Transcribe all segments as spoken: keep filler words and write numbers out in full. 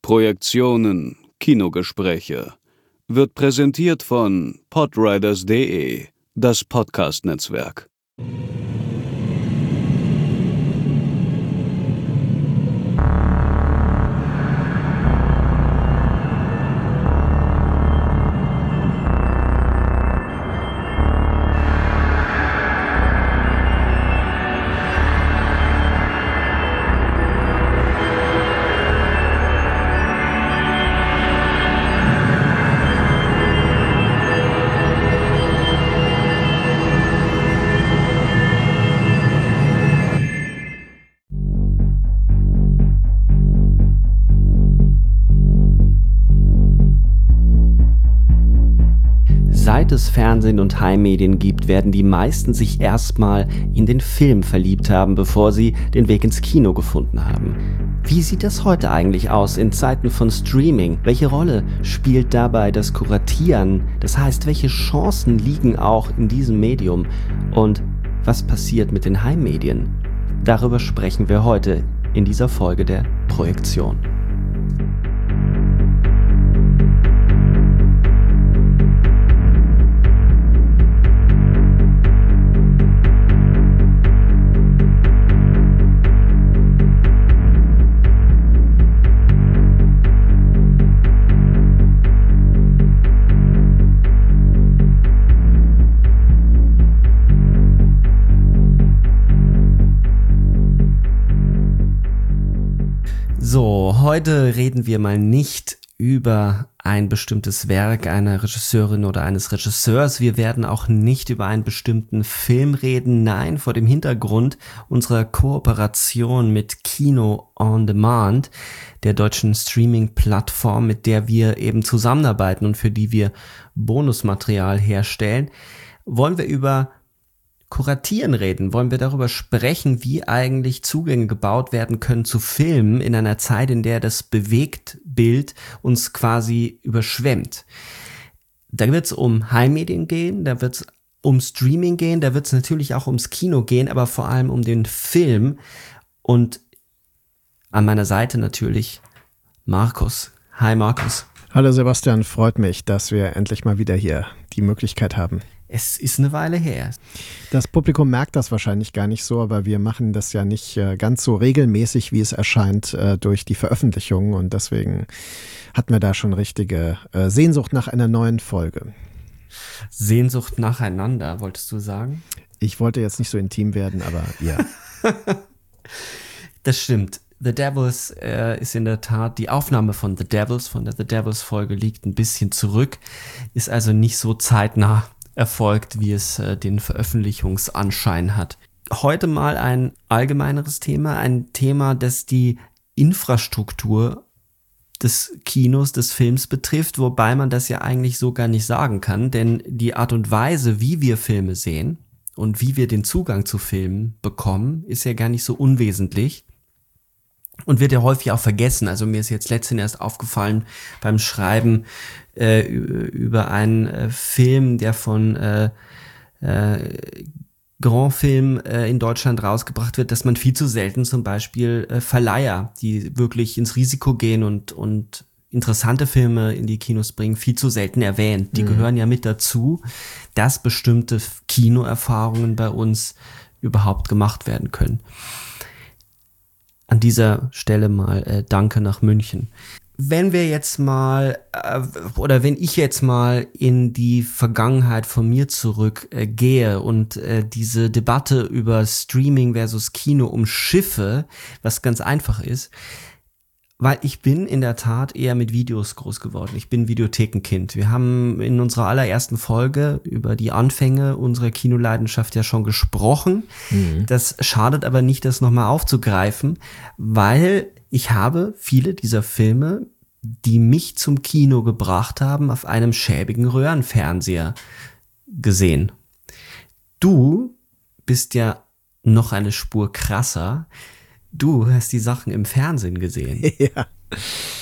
Projektionen, Kinogespräche wird präsentiert von podriders punkt de, das Podcast-Netzwerk. Seit es Fernsehen und Heimmedien gibt, werden die meisten sich erstmal in den Film verliebt haben, bevor sie den Weg ins Kino gefunden haben. Wie sieht das heute eigentlich aus in Zeiten von Streaming? Welche Rolle spielt dabei das Kuratieren? Das heißt, welche Chancen liegen auch in diesem Medium? Und was passiert mit den Heimmedien? Darüber sprechen wir heute in dieser Folge der Projektion. So, heute reden wir mal nicht über ein bestimmtes Werk einer Regisseurin oder eines Regisseurs. Wir werden auch nicht über einen bestimmten Film reden. Nein, vor dem Hintergrund unserer Kooperation mit Kino on Demand, der deutschen Streaming-Plattform, mit der wir eben zusammenarbeiten und für die wir Bonusmaterial herstellen, wollen wir über Kuratieren reden, wollen wir darüber sprechen, wie eigentlich Zugänge gebaut werden können zu Filmen in einer Zeit, in der das Bewegtbild uns quasi überschwemmt. Da wird es um Heimmedien gehen, da wird es um Streaming gehen, da wird es natürlich auch ums Kino gehen, aber vor allem um den Film. Und an meiner Seite natürlich Markus. Hi Markus. Hallo Sebastian, freut mich, dass wir endlich mal wieder hier die Möglichkeit haben. Es ist eine Weile her. Das Publikum merkt das wahrscheinlich gar nicht so, aber wir machen das ja nicht äh, ganz so regelmäßig, wie es erscheint, äh, durch die Veröffentlichungen. Und deswegen hatten wir da schon richtige äh, Sehnsucht nach einer neuen Folge. Sehnsucht nacheinander, wolltest du sagen? Ich wollte jetzt nicht so intim werden, aber ja. Das stimmt. The Devils äh, ist in der Tat, die Aufnahme von The Devils, von der The Devils Folge liegt ein bisschen zurück, ist also nicht so zeitnah erfolgt, wie es äh, den Veröffentlichungsanschein hat. Heute mal ein allgemeineres Thema, ein Thema, das die Infrastruktur des Kinos, des Films betrifft, wobei man das ja eigentlich so gar nicht sagen kann, denn die Art und Weise, wie wir Filme sehen und wie wir den Zugang zu Filmen bekommen, ist ja gar nicht so unwesentlich. Und wird ja häufig auch vergessen. Also mir ist jetzt letztens erst aufgefallen beim Schreiben äh, über einen äh, Film, der von äh, äh, Grand Film äh, in Deutschland rausgebracht wird, dass man viel zu selten zum Beispiel äh, Verleiher, die wirklich ins Risiko gehen und und interessante Filme in die Kinos bringen, viel zu selten erwähnt. Die mhm. gehören ja mit dazu, dass bestimmte Kinoerfahrungen bei uns überhaupt gemacht werden können. An dieser Stelle mal äh, Danke nach München. Wenn wir jetzt mal, äh, oder wenn ich jetzt mal in die Vergangenheit von mir zurück äh, gehe und äh, diese Debatte über Streaming versus Kino umschiffe, was ganz einfach ist, weil ich bin in der Tat eher mit Videos groß geworden. Ich bin Videothekenkind. Wir haben in unserer allerersten Folge über die Anfänge unserer Kinoleidenschaft ja schon gesprochen. Mhm. Das schadet aber nicht, das nochmal aufzugreifen, weil ich habe viele dieser Filme, die mich zum Kino gebracht haben, auf einem schäbigen Röhrenfernseher gesehen. Du bist ja noch eine Spur krasser. Du hast die Sachen im Fernsehen gesehen. Ja.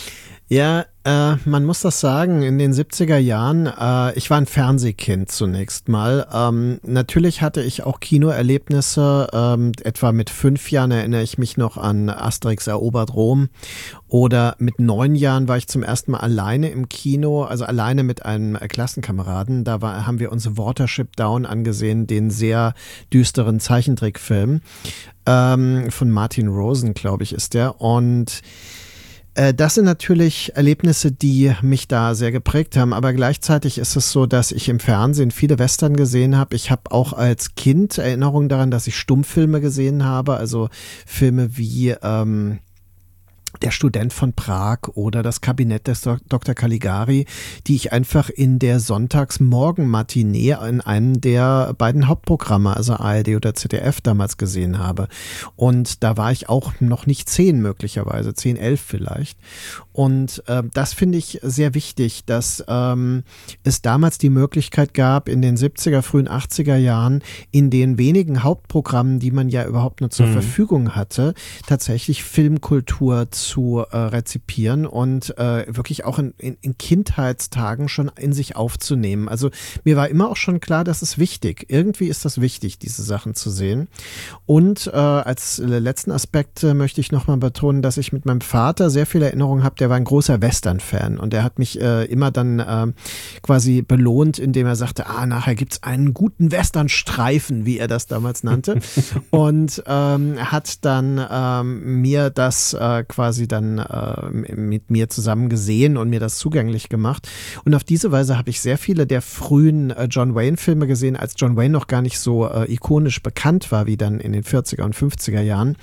Ja, äh, man muss das sagen, in den siebziger Jahren, äh, ich war ein Fernsehkind zunächst mal. Ähm, natürlich hatte ich auch Kinoerlebnisse, ähm, etwa mit fünf Jahren erinnere ich mich noch an Asterix erobert Rom, oder mit neun Jahren war ich zum ersten Mal alleine im Kino, also alleine mit einem Klassenkameraden. Da war, haben wir uns Watership Down angesehen, den sehr düsteren Zeichentrickfilm ähm, von Martin Rosen, glaube ich, ist der. Und das sind natürlich Erlebnisse, die mich da sehr geprägt haben, aber gleichzeitig ist es so, dass ich im Fernsehen viele Western gesehen habe. Ich habe auch als Kind Erinnerungen daran, dass ich Stummfilme gesehen habe, also Filme wie ähm, Der Student von Prag oder Das Kabinett des Doktor Caligari, die ich einfach in der Sonntagsmorgen-Matinee in einem der beiden Hauptprogramme, also A R D oder Z D F, damals gesehen habe. Und da war ich auch noch nicht zehn möglicherweise, zehn, elf vielleicht. Und äh, das finde ich sehr wichtig, dass ähm, es damals die Möglichkeit gab, in den siebziger, frühen achtziger Jahren, in den wenigen Hauptprogrammen, die man ja überhaupt nur zur mhm. Verfügung hatte, tatsächlich Filmkultur zu äh, rezipieren und äh, wirklich auch in, in, in Kindheitstagen schon in sich aufzunehmen. Also mir war immer auch schon klar, das ist wichtig. Irgendwie ist das wichtig, diese Sachen zu sehen. Und äh, als letzten Aspekt äh, möchte ich nochmal betonen, dass ich mit meinem Vater sehr viele Erinnerungen habe. Der war ein großer Western-Fan und der hat mich äh, immer dann äh, quasi belohnt, indem er sagte, ah, nachher gibt's einen guten Western-Streifen, wie er das damals nannte. Und ähm, hat dann ähm, mir das äh, quasi dann äh, mit mir zusammen gesehen und mir das zugänglich gemacht. Und auf diese Weise habe ich sehr viele der frühen äh, John Wayne-Filme gesehen, als John Wayne noch gar nicht so äh, ikonisch bekannt war, wie dann in den vierziger und fünfziger Jahren.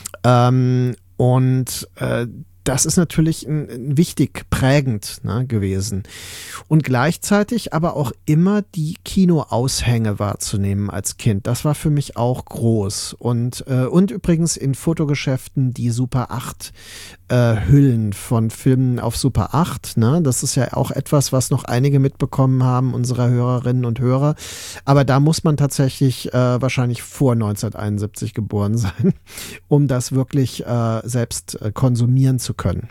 Ähm, und äh, das ist natürlich ein, ein wichtig prägend ne, gewesen. Und gleichzeitig aber auch immer die Kinoaushänge wahrzunehmen als Kind. Das war für mich auch groß. Und, äh, und übrigens in Fotogeschäften die Super acht äh, Hüllen von Filmen auf Super acht. Ne? Das ist ja auch etwas, was noch einige mitbekommen haben, unserer Hörerinnen und Hörer. Aber da muss man tatsächlich äh, wahrscheinlich vor neunzehnhunderteinundsiebzig geboren sein, um das wirklich äh, selbst äh, konsumieren zu können.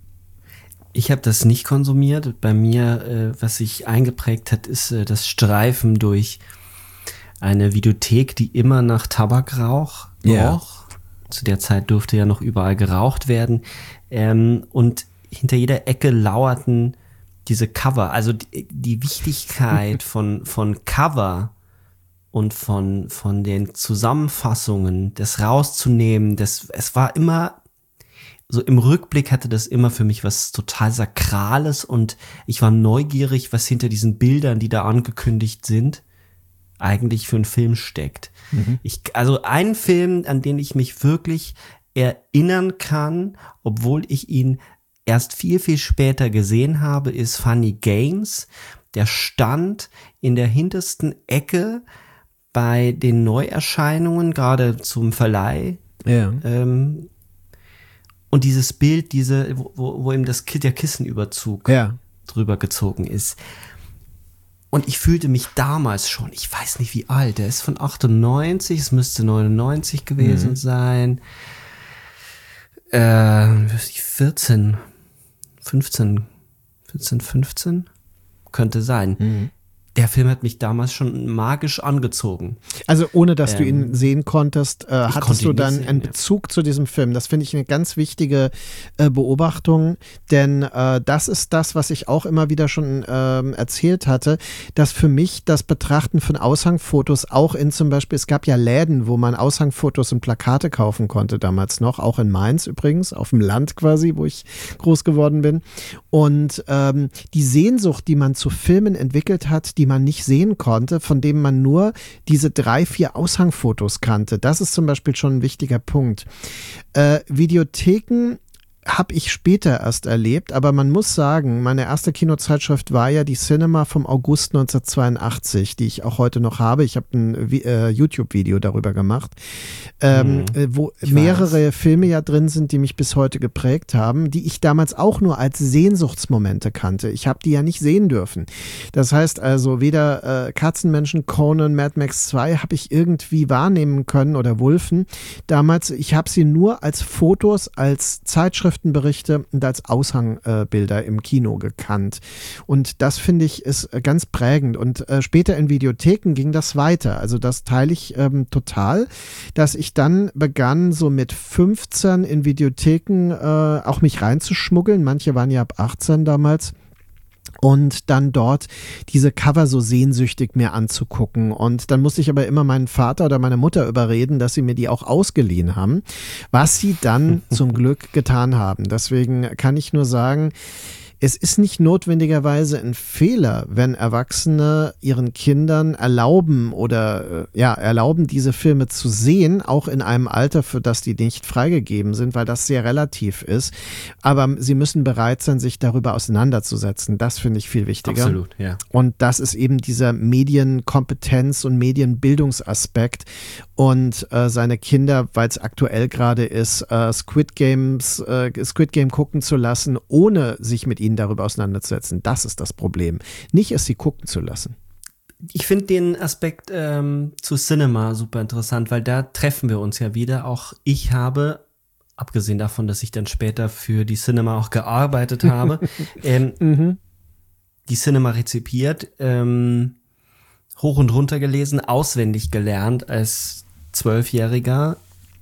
Ich habe das nicht konsumiert. Bei mir, äh, was sich eingeprägt hat, ist äh, das Streifen durch eine Videothek, die immer nach Tabakrauch roch. Yeah. Zu der Zeit durfte ja noch überall geraucht werden. Ähm, und hinter jeder Ecke lauerten diese Cover. Also die, die Wichtigkeit von, von Cover und von, von den Zusammenfassungen, das rauszunehmen, das, es war immer so im Rückblick hatte das immer für mich was total Sakrales und ich war neugierig, was hinter diesen Bildern, die da angekündigt sind, eigentlich für einen Film steckt. Mhm. Ich, also ein Film, an den ich mich wirklich erinnern kann, obwohl ich ihn erst viel, viel später gesehen habe, ist Funny Games. Der stand in der hintersten Ecke bei den Neuerscheinungen, gerade zum Verleih. Ja. Ähm, Und dieses Bild, diese, wo, wo eben das, der Kissenüberzug ja. drüber gezogen ist. Und ich fühlte mich damals schon, ich weiß nicht wie alt, der ist von achtundneunzig, es müsste neunundneunzig gewesen mhm. sein. Äh, vierzehn, fünfzehn, vierzehn, fünfzehn könnte sein. Mhm. Der Film hat mich damals schon magisch angezogen. Also ohne, dass ähm, du ihn sehen konntest, äh, hattest du dann sehen, einen Bezug ja. zu diesem Film. Das finde ich eine ganz wichtige äh, Beobachtung, denn äh, das ist das, was ich auch immer wieder schon äh, erzählt hatte, dass für mich das Betrachten von Aushangfotos auch in zum Beispiel, es gab ja Läden, wo man Aushangfotos und Plakate kaufen konnte damals noch, auch in Mainz übrigens, auf dem Land quasi, wo ich groß geworden bin. Und ähm, die Sehnsucht, die man zu Filmen entwickelt hat, die die man nicht sehen konnte, von dem man nur diese drei, vier Aushangfotos kannte. Das ist zum Beispiel schon ein wichtiger Punkt. Äh, Videotheken habe ich später erst erlebt, aber man muss sagen, meine erste Kinozeitschrift war ja die Cinema vom August neunzehnhundertzweiundachtzig, die ich auch heute noch habe. Ich habe ein äh, YouTube-Video darüber gemacht, ähm, mhm. wo ich mehrere weiß. Filme ja drin sind, die mich bis heute geprägt haben, die ich damals auch nur als Sehnsuchtsmomente kannte. Ich habe die ja nicht sehen dürfen. Das heißt also, weder äh, Katzenmenschen, Conan, Mad Max zwei habe ich irgendwie wahrnehmen können oder Wulfen. Damals, ich habe sie nur als Fotos, als Zeitschrift Zeitschriftenberichte und als Aushangbilder äh, im Kino gekannt. Und das, finde ich, ist ganz prägend. Und äh, später in Videotheken ging das weiter. Also das teile ich ähm, total, dass ich dann begann, so mit fünfzehn in Videotheken äh, auch mich reinzuschmuggeln. Manche waren ja ab achtzehn damals. Und dann dort diese Cover so sehnsüchtig mir anzugucken. Und dann musste ich aber immer meinen Vater oder meine Mutter überreden, dass sie mir die auch ausgeliehen haben, was sie dann zum Glück getan haben. Deswegen kann ich nur sagen, es ist nicht notwendigerweise ein Fehler, wenn Erwachsene ihren Kindern erlauben oder ja erlauben, diese Filme zu sehen, auch in einem Alter, für das die nicht freigegeben sind, weil das sehr relativ ist. Aber sie müssen bereit sein, sich darüber auseinanderzusetzen. Das finde ich viel wichtiger. Absolut, ja. Und das ist eben dieser Medienkompetenz- und Medienbildungsaspekt. Und äh, seine Kinder, weil es aktuell gerade ist, äh, Squid Games, äh, Squid Game gucken zu lassen, ohne sich mit ihnen darüber auseinanderzusetzen. Das ist das Problem. Nicht es sie gucken zu lassen. Ich finde den Aspekt ähm, zu Cinema super interessant, weil da treffen wir uns ja wieder. Auch ich habe, abgesehen davon, dass ich dann später für die Cinema auch gearbeitet habe, ähm, mhm. die Cinema rezipiert, ähm, hoch und runter gelesen, auswendig gelernt als Zwölfjähriger.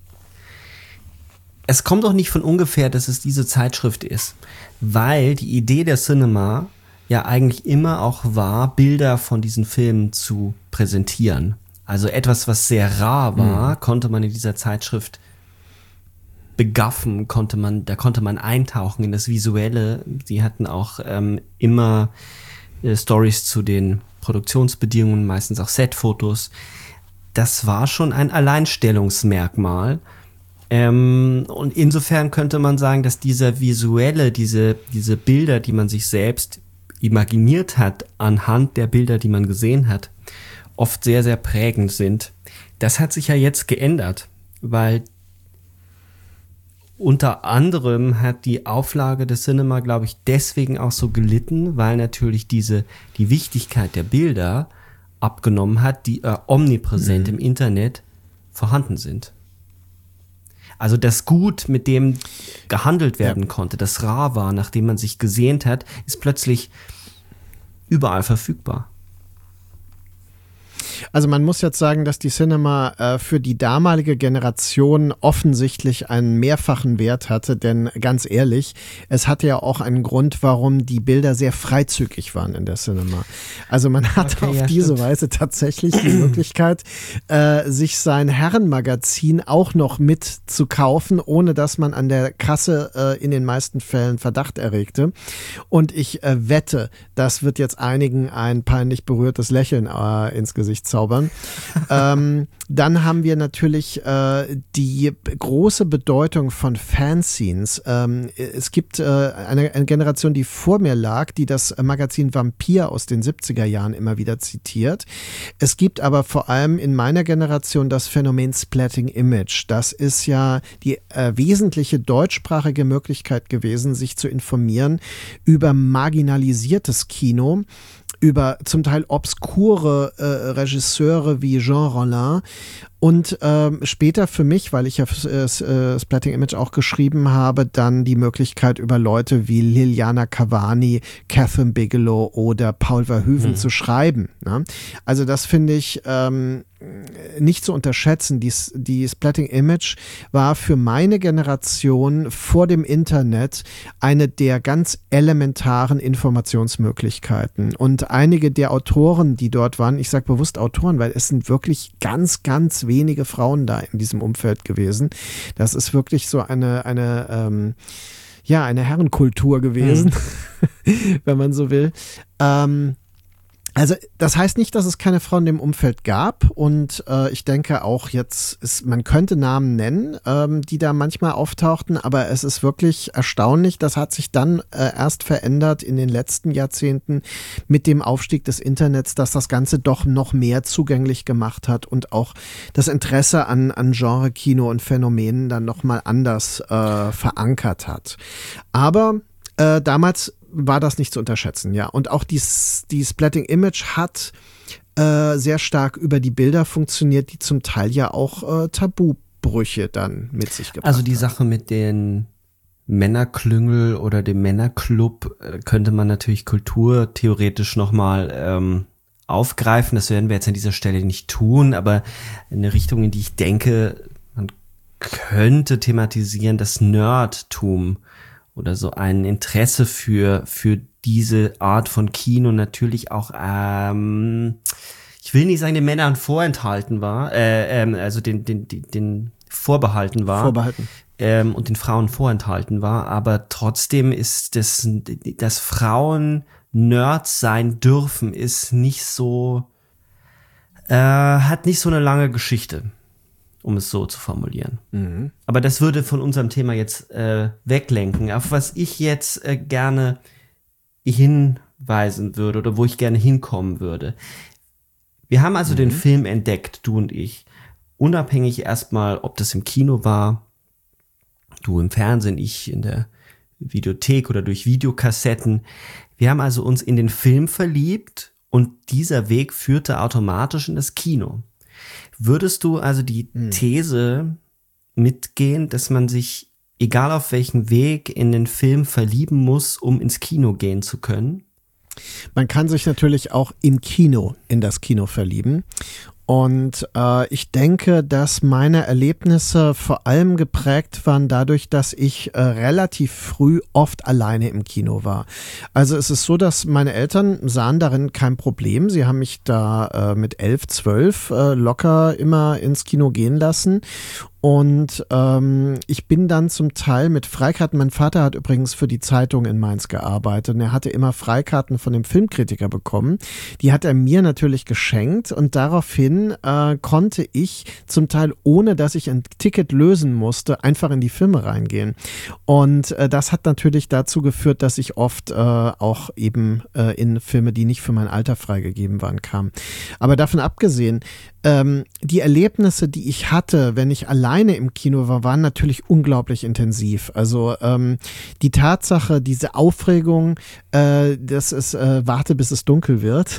Es kommt auch nicht von ungefähr, dass es diese Zeitschrift ist, weil die Idee der Cinema ja eigentlich immer auch war, Bilder von diesen Filmen zu präsentieren. Also etwas, was sehr rar war, mhm. konnte man in dieser Zeitschrift begaffen, konnte man, da konnte man eintauchen in das Visuelle. Sie hatten auch ähm, immer äh, Stories zu den Produktionsbedingungen, meistens auch Setfotos. Das war schon ein Alleinstellungsmerkmal. Ähm, und insofern könnte man sagen, dass dieser visuelle, diese, diese Bilder, die man sich selbst imaginiert hat, anhand der Bilder, die man gesehen hat, oft sehr, sehr prägend sind. Das hat sich ja jetzt geändert, weil unter anderem hat die Auflage des Cinema, glaube ich, deswegen auch so gelitten, weil natürlich diese, die Wichtigkeit der Bilder abgenommen hat, die äh, omnipräsent mhm. im Internet vorhanden sind. Also das Gut, mit dem gehandelt werden ja. konnte, das rar war, nachdem man sich gesehnt hat, ist plötzlich überall verfügbar. Also man muss jetzt sagen, dass die Cinema äh, für die damalige Generation offensichtlich einen mehrfachen Wert hatte, denn ganz ehrlich, es hatte ja auch einen Grund, warum die Bilder sehr freizügig waren in der Cinema. Also man hatte okay, auf ja, diese stimmt. Weise tatsächlich die Möglichkeit, äh, sich sein Herrenmagazin auch noch mit zu kaufen, ohne dass man an der Kasse äh, in den meisten Fällen Verdacht erregte. Und ich äh, wette, das wird jetzt einigen ein peinlich berührtes Lächeln äh, ins Gesicht zaubern. ähm, dann haben wir natürlich äh, die große Bedeutung von Fanzines. Ähm, es gibt äh, eine, eine Generation, die vor mir lag, die das Magazin Vampir aus den siebziger Jahren immer wieder zitiert. Es gibt aber vor allem in meiner Generation das Phänomen Splatting Image. Das ist ja die äh, wesentliche deutschsprachige Möglichkeit gewesen, sich zu informieren über marginalisiertes Kino, über zum Teil obskure äh, Regisseure wie Jean Rollin und ähm, später für mich, weil ich ja äh, Splatting Image auch geschrieben habe, dann die Möglichkeit über Leute wie Liliana Cavani, Catherine Bigelow oder Paul Verhoeven mhm. zu schreiben. Ne? Also das finde ich ähm, nicht zu unterschätzen. Die, die Splatting Image war für meine Generation vor dem Internet eine der ganz elementaren Informationsmöglichkeiten. Und einige der Autoren, die dort waren, ich sage bewusst Autoren, weil es sind wirklich ganz, ganz wenige Frauen da in diesem Umfeld gewesen. Das ist wirklich so eine, eine ähm, ja, eine Herrenkultur gewesen, mhm. wenn man so will. Ähm, Also das heißt nicht, dass es keine Frauen in dem Umfeld gab und äh, ich denke auch jetzt, ist, man könnte Namen nennen, ähm, die da manchmal auftauchten, aber es ist wirklich erstaunlich, das hat sich dann äh, erst verändert in den letzten Jahrzehnten mit dem Aufstieg des Internets, dass das Ganze doch noch mehr zugänglich gemacht hat und auch das Interesse an, an Genre-Kino und Phänomenen dann nochmal anders äh, verankert hat. Aber äh, damals war das nicht zu unterschätzen, ja. Und auch die, die Splatting Image hat äh, sehr stark über die Bilder funktioniert, die zum Teil ja auch äh, Tabubrüche dann mit sich gebracht haben. Also die Sache mit den Männerklüngel oder dem Männerclub äh, könnte man natürlich kulturtheoretisch nochmal ähm, aufgreifen. Das werden wir jetzt an dieser Stelle nicht tun, aber eine Richtung, in die ich denke, man könnte thematisieren, das Nerdtum oder so ein Interesse für für diese Art von Kino natürlich auch, ähm, ich will nicht sagen, den Männern vorenthalten war, äh, ähm, also den den den, den vorbehalten war. Vorbehalten. Ähm, und den Frauen vorenthalten war, aber trotzdem ist das, dass Frauen Nerds sein dürfen, ist nicht so, äh, hat nicht so eine lange Geschichte, um es so zu formulieren. Mhm. Aber das würde von unserem Thema jetzt äh, weglenken. Auf was ich jetzt äh, gerne hinweisen würde oder wo ich gerne hinkommen würde. Wir haben also mhm. den Film entdeckt, du und ich, unabhängig erstmal, ob das im Kino war, du im Fernsehen, ich in der Videothek oder durch Videokassetten. Wir haben also uns in den Film verliebt und dieser Weg führte automatisch in das Kino. Würdest du also die hm. These mitgehen, dass man sich, egal auf welchen Weg, in den Film verlieben muss, um ins Kino gehen zu können? Man kann sich natürlich auch im Kino in das Kino verlieben. Und äh, ich denke, dass meine Erlebnisse vor allem geprägt waren dadurch, dass ich äh, relativ früh oft alleine im Kino war. Also es ist so, dass meine Eltern sahen darin kein Problem. Sie haben mich da äh, mit elf, zwölf äh, locker immer ins Kino gehen lassen. Und ähm, ich bin dann zum Teil mit Freikarten, mein Vater hat übrigens für die Zeitung in Mainz gearbeitet und er hatte immer Freikarten von dem Filmkritiker bekommen. Die hat er mir natürlich geschenkt und daraufhin äh, konnte ich zum Teil, ohne dass ich ein Ticket lösen musste, einfach in die Filme reingehen. Und äh, das hat natürlich dazu geführt, dass ich oft äh, auch eben äh, in Filme, die nicht für mein Alter freigegeben waren, kam. Aber davon abgesehen, Ähm, die Erlebnisse, die ich hatte, wenn ich alleine im Kino war, waren natürlich unglaublich intensiv. Also ähm, die Tatsache, diese Aufregung, äh, dass es äh, warte, bis es dunkel wird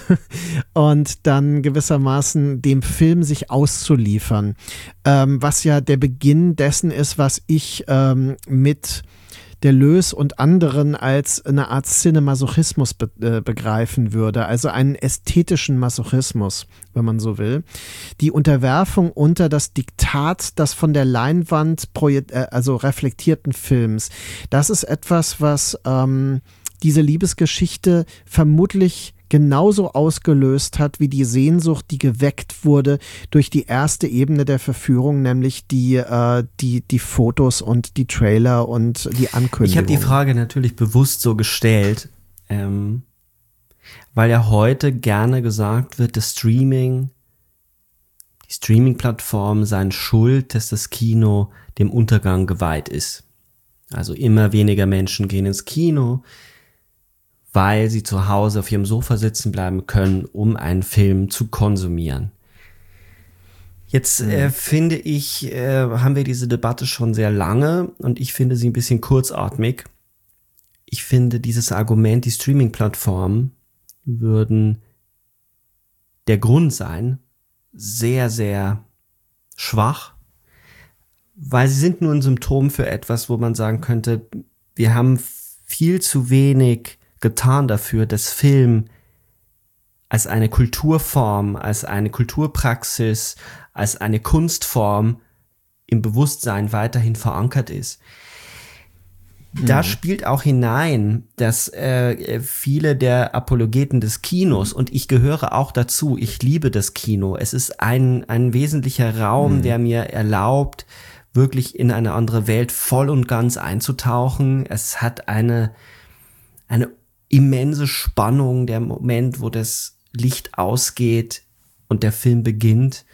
und dann gewissermaßen dem Film sich auszuliefern, ähm, was ja der Beginn dessen ist, was ich ähm, mit Deleuze und anderen als eine Art Cinemasochismus be- äh, begreifen würde, also einen ästhetischen Masochismus, wenn man so will. Die Unterwerfung unter das Diktat, das von der Leinwand projekt- äh, also reflektierten Films, das ist etwas, was ähm, diese Liebesgeschichte vermutlich genauso ausgelöst hat wie die Sehnsucht, die geweckt wurde durch die erste Ebene der Verführung, nämlich die, äh, die, die Fotos und die Trailer und die Ankündigung. Ich habe die Frage natürlich bewusst so gestellt, ähm, weil ja heute gerne gesagt wird, das Streaming, die Streaming-Plattformen seien schuld, dass das Kino dem Untergang geweiht ist. Also immer weniger Menschen gehen ins Kino, weil sie zu Hause auf ihrem Sofa sitzen bleiben können, um einen Film zu konsumieren. Jetzt äh, finde ich, äh, haben wir diese Debatte schon sehr lange und ich finde sie ein bisschen kurzatmig. Ich finde dieses Argument, die Streaming-Plattformen würden der Grund sein, sehr, sehr schwach, weil sie sind nur ein Symptom für etwas, wo man sagen könnte, wir haben viel zu wenig getan dafür, dass Film als eine Kulturform, als eine Kulturpraxis, als eine Kunstform im Bewusstsein weiterhin verankert ist. Da mhm. spielt auch hinein, dass äh, viele der Apologeten des Kinos, und ich gehöre auch dazu, ich liebe das Kino, es ist ein, ein wesentlicher Raum, mhm. der mir erlaubt, wirklich in eine andere Welt voll und ganz einzutauchen. Es hat eine, eine immense Spannung, der Moment, wo das Licht ausgeht und der Film beginnt.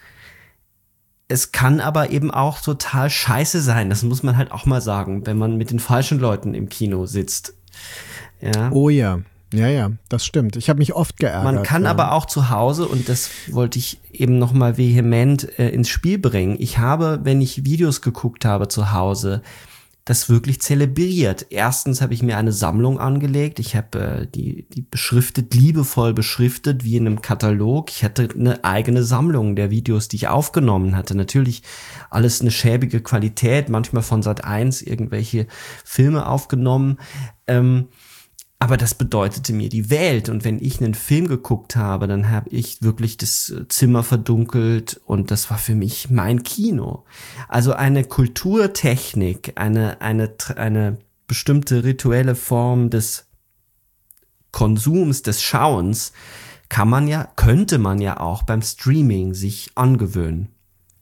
Es kann aber eben auch total scheiße sein, das muss man halt auch mal sagen, wenn man mit den falschen Leuten im Kino sitzt. Ja. Oh ja, ja, ja, das stimmt. Ich habe mich oft geärgert. Man kann ja. aber auch zu Hause, und das wollte ich eben nochmal vehement äh, ins Spiel bringen, ich habe, wenn ich Videos geguckt habe zu Hause, das wirklich zelebriert. Erstens habe ich mir eine Sammlung angelegt. Ich habe äh, die, die beschriftet, liebevoll beschriftet, wie in einem Katalog. Ich hatte eine eigene Sammlung der Videos, die ich aufgenommen hatte. Natürlich alles eine schäbige Qualität, manchmal von Sat eins irgendwelche Filme aufgenommen. Ähm, Aber das bedeutete mir die Welt. Und wenn ich einen Film geguckt habe, dann habe ich wirklich das Zimmer verdunkelt und das war für mich mein Kino. Also eine Kulturtechnik, eine, eine, eine bestimmte rituelle Form des Konsums, des Schauens, kann man ja, könnte man ja auch beim Streaming sich angewöhnen.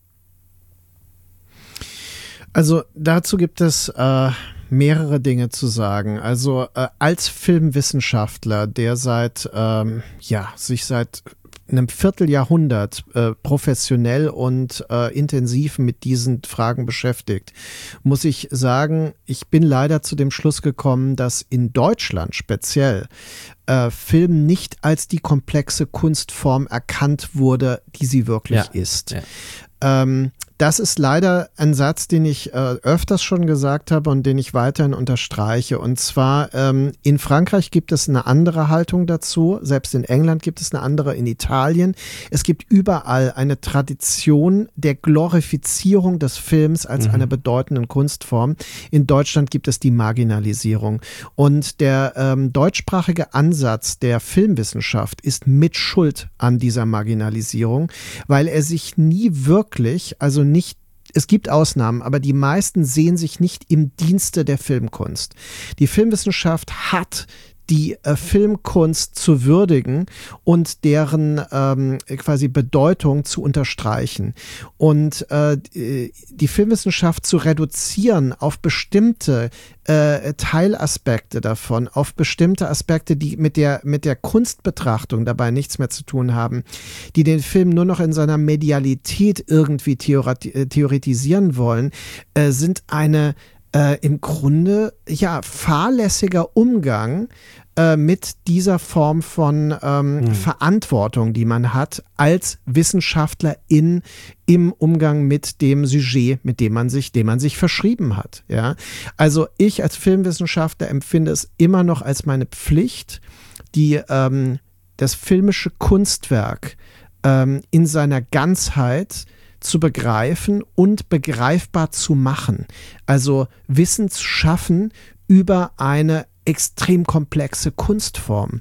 Also dazu gibt es äh mehrere Dinge zu sagen. Also äh, als Filmwissenschaftler, der seit ähm, ja sich seit einem Vierteljahrhundert äh, professionell und äh, intensiv mit diesen Fragen beschäftigt, muss ich sagen, ich bin leider zu dem Schluss gekommen, dass in Deutschland speziell äh, Film nicht als die komplexe Kunstform erkannt wurde, die sie wirklich ja. ist. Ja. Ähm, Das ist leider ein Satz, den ich äh, öfters schon gesagt habe und den ich weiterhin unterstreiche. Und zwar ähm, in Frankreich gibt es eine andere Haltung dazu. Selbst in England gibt es eine andere, in Italien. Es gibt überall eine Tradition der Glorifizierung des Films als mhm. einer bedeutenden Kunstform. In Deutschland gibt es die Marginalisierung. Und der ähm, deutschsprachige Ansatz der Filmwissenschaft ist mit Schuld an dieser Marginalisierung, weil er sich nie wirklich, also nicht, es gibt Ausnahmen, aber die meisten sehen sich nicht im Dienste der Filmkunst. Die Filmwissenschaft hat die äh, Filmkunst zu würdigen und deren ähm, quasi Bedeutung zu unterstreichen. Und äh, die Filmwissenschaft zu reduzieren auf bestimmte äh, Teilaspekte davon, auf bestimmte Aspekte, die mit der, mit der Kunstbetrachtung dabei nichts mehr zu tun haben, die den Film nur noch in seiner Medialität irgendwie theoreti- theoretisieren wollen, äh, sind eine Äh, im Grunde ja fahrlässiger Umgang äh, mit dieser Form von ähm, mhm. Verantwortung, die man hat als Wissenschaftler in im Umgang mit dem Sujet, mit dem man sich, dem man sich verschrieben hat. Ja, also ich als Filmwissenschaftler empfinde es immer noch als meine Pflicht, die ähm, das filmische Kunstwerk ähm, in seiner Ganzheit zu begreifen und begreifbar zu machen. Also Wissen zu schaffen über eine extrem komplexe Kunstform.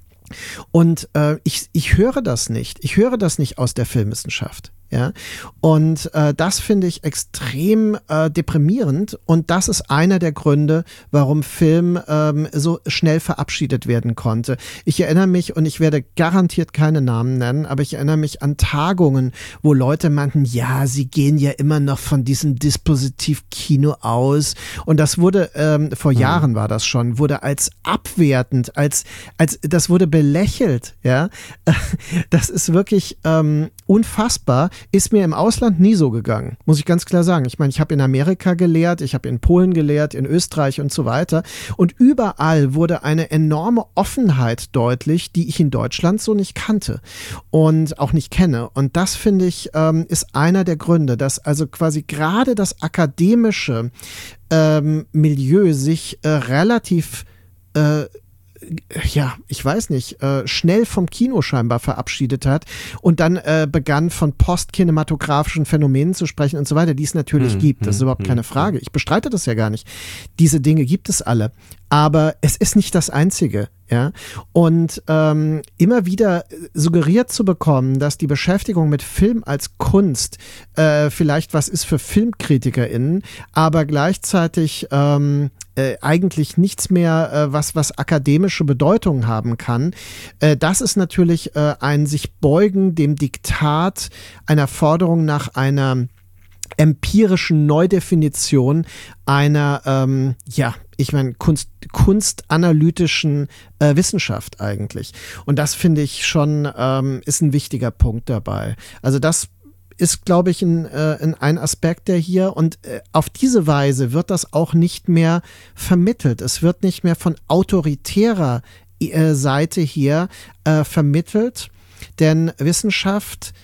Und äh, ich, ich höre das nicht. Ich höre das nicht aus der Filmwissenschaft. Ja, und äh, das finde ich extrem äh, deprimierend und das ist einer der Gründe, warum Film ähm, so schnell verabschiedet werden konnte. Ich erinnere mich, und ich werde garantiert keine Namen nennen, aber ich erinnere mich an Tagungen, wo Leute meinten, ja, sie gehen ja immer noch von diesem Dispositivkino aus und das wurde, ähm, vor mhm. Jahren war das schon, wurde als abwertend, als, als das wurde belächelt, ja, das ist wirklich ähm, unfassbar. Ist mir im Ausland nie so gegangen, muss ich ganz klar sagen. Ich meine, ich habe in Amerika gelehrt, ich habe in Polen gelehrt, in Österreich und so weiter. Und überall wurde eine enorme Offenheit deutlich, die ich in Deutschland so nicht kannte und auch nicht kenne. Und das, finde ich, ähm, ist einer der Gründe, dass also quasi gerade das akademische ähm, Milieu sich äh, relativ äh, ja, ich weiß nicht, äh, schnell vom Kino scheinbar verabschiedet hat und dann äh, begann von postkinematografischen Phänomenen zu sprechen und so weiter, die es natürlich hm, gibt. Das ist überhaupt hm, keine Frage. Ich bestreite das ja gar nicht. Diese Dinge gibt es alle. Aber es ist nicht das Einzige. Ja, und ähm, immer wieder suggeriert zu bekommen, dass die Beschäftigung mit Film als Kunst äh, vielleicht was ist für FilmkritikerInnen, aber gleichzeitig ähm, äh, eigentlich nichts mehr, äh, was, was akademische Bedeutung haben kann. Äh, das ist natürlich äh, ein sich beugen dem Diktat einer Forderung nach einer empirischen Neudefinition einer, ähm, ja, ich meine, Kunst, kunstanalytischen äh, Wissenschaft eigentlich. Und das finde ich schon, ähm, ist ein wichtiger Punkt dabei. Also das ist, glaube ich, ein, äh, ein Aspekt, der hier, und äh, auf diese Weise wird das auch nicht mehr vermittelt. Es wird nicht mehr von autoritärer äh, Seite hier äh, vermittelt, denn Wissenschaft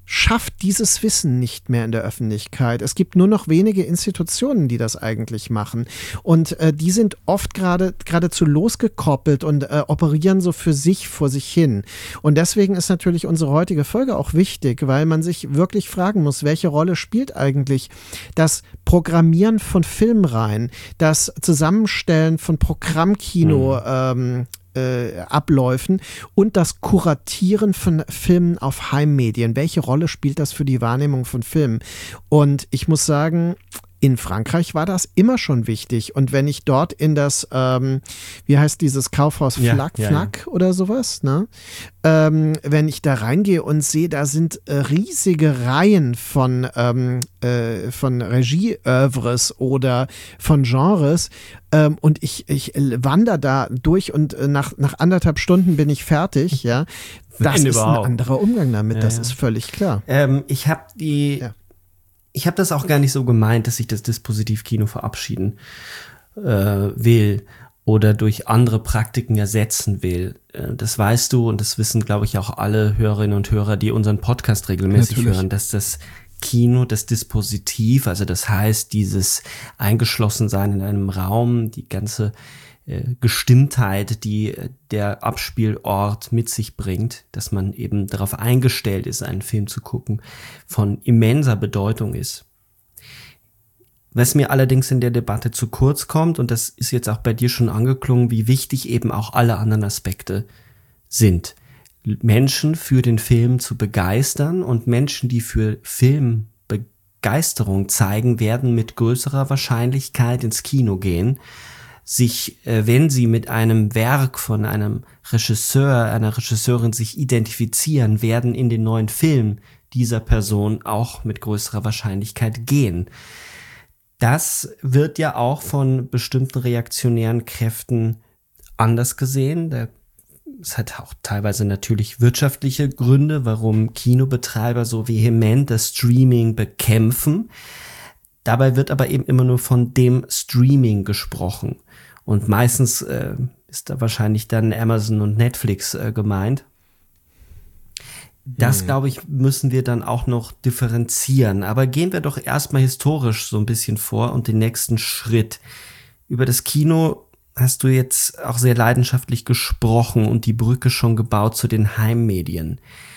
schafft dieses Wissen nicht mehr in der Öffentlichkeit. Es gibt nur noch wenige Institutionen, die das eigentlich machen. Und äh, die sind oft gerade geradezu losgekoppelt und äh, operieren so für sich vor sich hin. Und deswegen ist natürlich unsere heutige Folge auch wichtig, weil man sich wirklich fragen muss, welche Rolle spielt eigentlich das Programmieren von Filmreihen, das Zusammenstellen von Programmkino, mhm. ähm, Äh, Abläufen und das Kuratieren von Filmen auf Heimmedien. Welche Rolle spielt das für die Wahrnehmung von Filmen? Und ich muss sagen, in Frankreich war das immer schon wichtig. Und wenn ich dort in das, ähm, wie heißt dieses Kaufhaus Flack, ja, ja, Flack ja. oder sowas, ne? Ähm, wenn ich da reingehe und sehe, da sind äh, riesige Reihen von, ähm, äh, von Regie-Œuvres oder von Genres, ähm, und ich, ich wandere da durch und äh, nach, nach anderthalb Stunden bin ich fertig, ja. Das Nein, ist überhaupt. ein anderer Umgang damit, ja, das ja. ist völlig klar. Ähm, ich habe die ja. Ich habe das auch gar nicht so gemeint, dass ich das Dispositivkino verabschieden äh, will oder durch andere Praktiken ersetzen will. Äh, das weißt du und das wissen, glaube ich, auch alle Hörerinnen und Hörer, die unseren Podcast regelmäßig Natürlich. hören, dass das Kino, das Dispositiv, also das heißt, dieses Eingeschlossensein in einem Raum, die ganze äh, Gestimmtheit, die äh, der Abspielort mit sich bringt, dass man eben darauf eingestellt ist, einen Film zu gucken, von immenser Bedeutung ist. Was mir allerdings in der Debatte zu kurz kommt, und das ist jetzt auch bei dir schon angeklungen, wie wichtig eben auch alle anderen Aspekte sind. Menschen für den Film zu begeistern und Menschen, die für Filmbegeisterung zeigen, werden mit größerer Wahrscheinlichkeit ins Kino gehen, sich, äh, wenn sie mit einem Werk von einem Regisseur, einer Regisseurin sich identifizieren, werden in den neuen Film dieser Person auch mit größerer Wahrscheinlichkeit gehen. Das wird ja auch von bestimmten reaktionären Kräften anders gesehen. Da Es hat auch teilweise natürlich wirtschaftliche Gründe, warum Kinobetreiber so vehement das Streaming bekämpfen. Dabei wird aber eben immer nur von dem Streaming gesprochen. Und meistens äh, ist da wahrscheinlich dann Amazon und Netflix äh, gemeint. Das, hm. glaube ich, müssen wir dann auch noch differenzieren. Aber gehen wir doch erstmal historisch so ein bisschen vor und den nächsten Schritt. Über das Kino hast du jetzt auch sehr leidenschaftlich gesprochen und die Brücke schon gebaut zu den Heimmedien.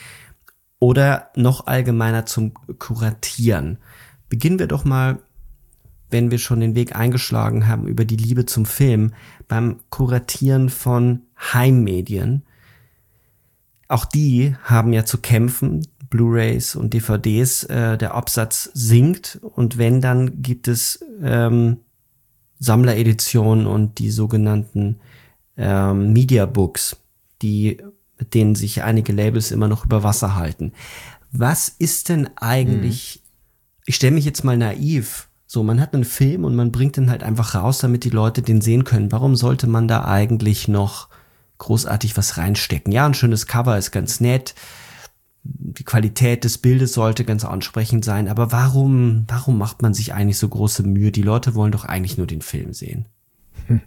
Oder noch allgemeiner zum Kuratieren. Beginnen wir doch mal, wenn wir schon den Weg eingeschlagen haben über die Liebe zum Film, beim Kuratieren von Heimmedien. Auch die haben ja zu kämpfen, Blu-rays und D V Ds, äh, der Absatz sinkt und wenn, dann gibt es ähm, Sammlereditionen und die sogenannten ähm, Mediabooks, die, mit denen sich einige Labels immer noch über Wasser halten. Was ist denn eigentlich, mhm. ich stelle mich jetzt mal naiv, so, man hat einen Film und man bringt den halt einfach raus, damit die Leute den sehen können. Warum sollte man da eigentlich noch großartig was reinstecken? Ja, ein schönes Cover ist ganz nett. Die Qualität des Bildes sollte ganz ansprechend sein. Aber warum, warum macht man sich eigentlich so große Mühe? Die Leute wollen doch eigentlich nur den Film sehen. Hm.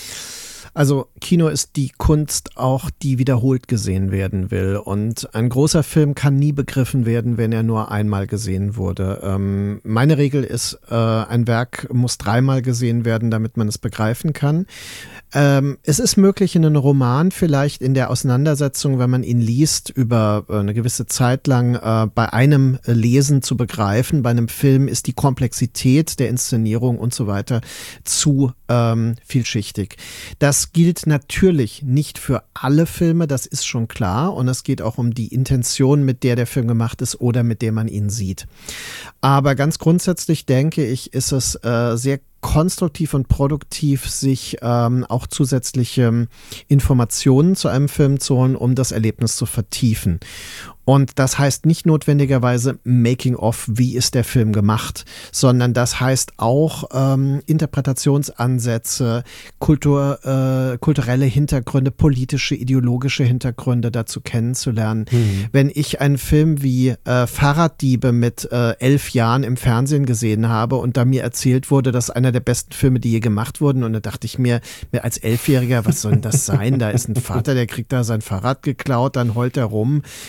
Also Kino ist die Kunst auch, die wiederholt gesehen werden will. Und ein großer Film kann nie begriffen werden, wenn er nur einmal gesehen wurde. Ähm, meine Regel ist, äh, ein Werk muss dreimal gesehen werden, damit man es begreifen kann. Ähm, es ist möglich, in einem Roman vielleicht in der Auseinandersetzung, wenn man ihn liest, über äh, eine gewisse Zeit lang äh, bei einem Lesen zu begreifen. Bei einem Film ist die Komplexität der Inszenierung und so weiter zu ähm, vielschichtig. Das gilt natürlich nicht für alle Filme, das ist schon klar. Und es geht auch um die Intention, mit der der Film gemacht ist oder mit der man ihn sieht. Aber ganz grundsätzlich denke ich, ist es äh, sehr konstruktiv und produktiv, sich ähm, auch zusätzliche Informationen zu einem Film zu holen, um das Erlebnis zu vertiefen. Und das heißt nicht notwendigerweise Making of, wie ist der Film gemacht, sondern das heißt auch ähm, Interpretationsansätze, Kultur, äh, kulturelle Hintergründe, politische, ideologische Hintergründe dazu kennenzulernen. Mhm. Wenn ich einen Film wie äh, Fahrraddiebe mit äh, elf Jahren im Fernsehen gesehen habe und da mir erzählt wurde, dass einer der besten Filme, die je gemacht wurden, und da dachte ich mir, mir als Elfjähriger, was soll denn das sein? Da ist ein Vater, der kriegt da sein Fahrrad geklaut, dann heult er rum, läuft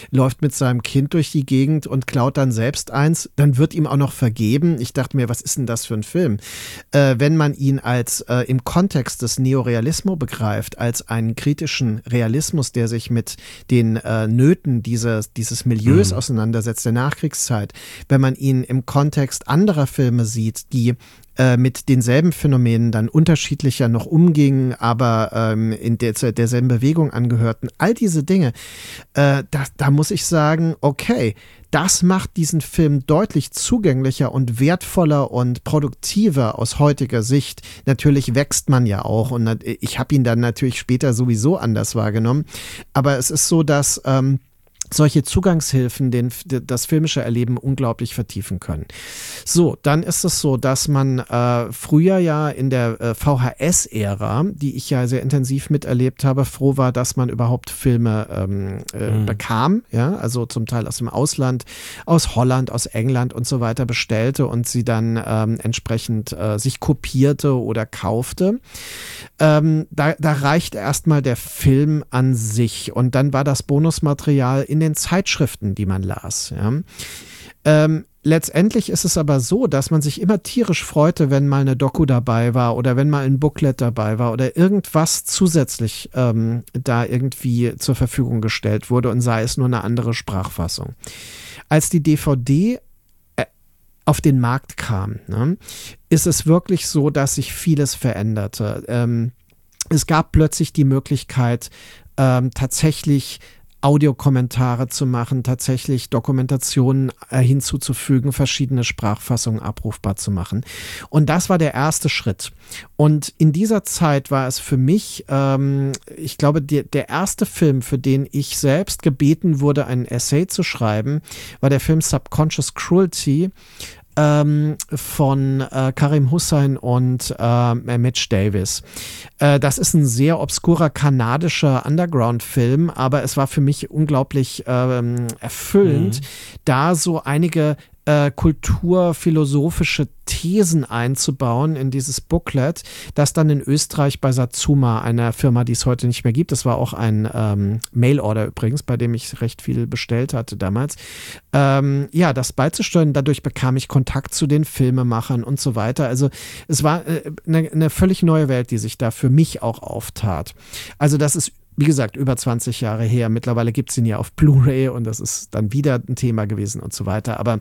mit seinem Kind durch die Gegend und klaut dann selbst eins, dann wird ihm auch noch vergeben. Ich dachte mir, was ist denn das für ein Film? Äh, wenn man ihn als äh, im Kontext des Neorealismus begreift, als einen kritischen Realismus, der sich mit den äh, Nöten dieses, dieses Milieus mhm. auseinandersetzt, der Nachkriegszeit, wenn man ihn im Kontext anderer Filme sieht, die äh, mit denselben Phänomenen dann unterschiedlicher noch umgingen, aber ähm, in der, derselben Bewegung angehörten, all diese Dinge, äh, da, da muss ich sagen, okay, das macht diesen Film deutlich zugänglicher und wertvoller und produktiver aus heutiger Sicht. Natürlich wächst man ja auch und ich habe ihn dann natürlich später sowieso anders wahrgenommen, aber es ist so, dass ähm, solche Zugangshilfen den, das filmische Erleben unglaublich vertiefen können. So, dann ist es so, dass man äh, früher ja in der äh, V H S-Ära, die ich ja sehr intensiv miterlebt habe, froh war, dass man überhaupt Filme ähm, äh, mhm. bekam, ja, also zum Teil aus dem Ausland, aus Holland, aus England und so weiter bestellte und sie dann ähm, entsprechend äh, sich kopierte oder kaufte. Ähm, da, da reicht erstmal der Film an sich und dann war das Bonusmaterial in den Zeitschriften, die man las. Ja. Ähm, letztendlich ist es aber so, dass man sich immer tierisch freute, wenn mal eine Doku dabei war oder wenn mal ein Booklet dabei war oder irgendwas zusätzlich ähm, da irgendwie zur Verfügung gestellt wurde und sei es nur eine andere Sprachfassung. Als die D V D äh, auf den Markt kam, ne, ist es wirklich so, dass sich vieles veränderte. Ähm, es gab plötzlich die Möglichkeit, ähm, tatsächlich Audiokommentare zu machen, tatsächlich Dokumentationen äh, hinzuzufügen, verschiedene Sprachfassungen abrufbar zu machen. Und das war der erste Schritt. Und in dieser Zeit war es für mich, ähm, ich glaube, die, der erste Film, für den ich selbst gebeten wurde, einen Essay zu schreiben, war der Film Subconscious Cruelty Ähm, von äh, Karim Hussein und äh, Mitch Davis. Äh, das ist ein sehr obskurer kanadischer Underground-Film, aber es war für mich unglaublich ähm, erfüllend, mhm. da so einige äh, kulturphilosophische Thesen einzubauen in dieses Booklet, das dann in Österreich bei Satsuma, einer Firma, die es heute nicht mehr gibt, das war auch ein ähm, Mail-Order übrigens, bei dem ich recht viel bestellt hatte damals, ähm, ja, das beizusteuern. Dadurch bekam ich Kontakt zu den Filmemachern und so weiter. Also es war äh, eine, eine völlig neue Welt, die sich da für mich auch auftat. Also das ist, wie gesagt, über zwanzig Jahre her. Mittlerweile gibt es ihn ja auf Blu-ray und das ist dann wieder ein Thema gewesen und so weiter. Aber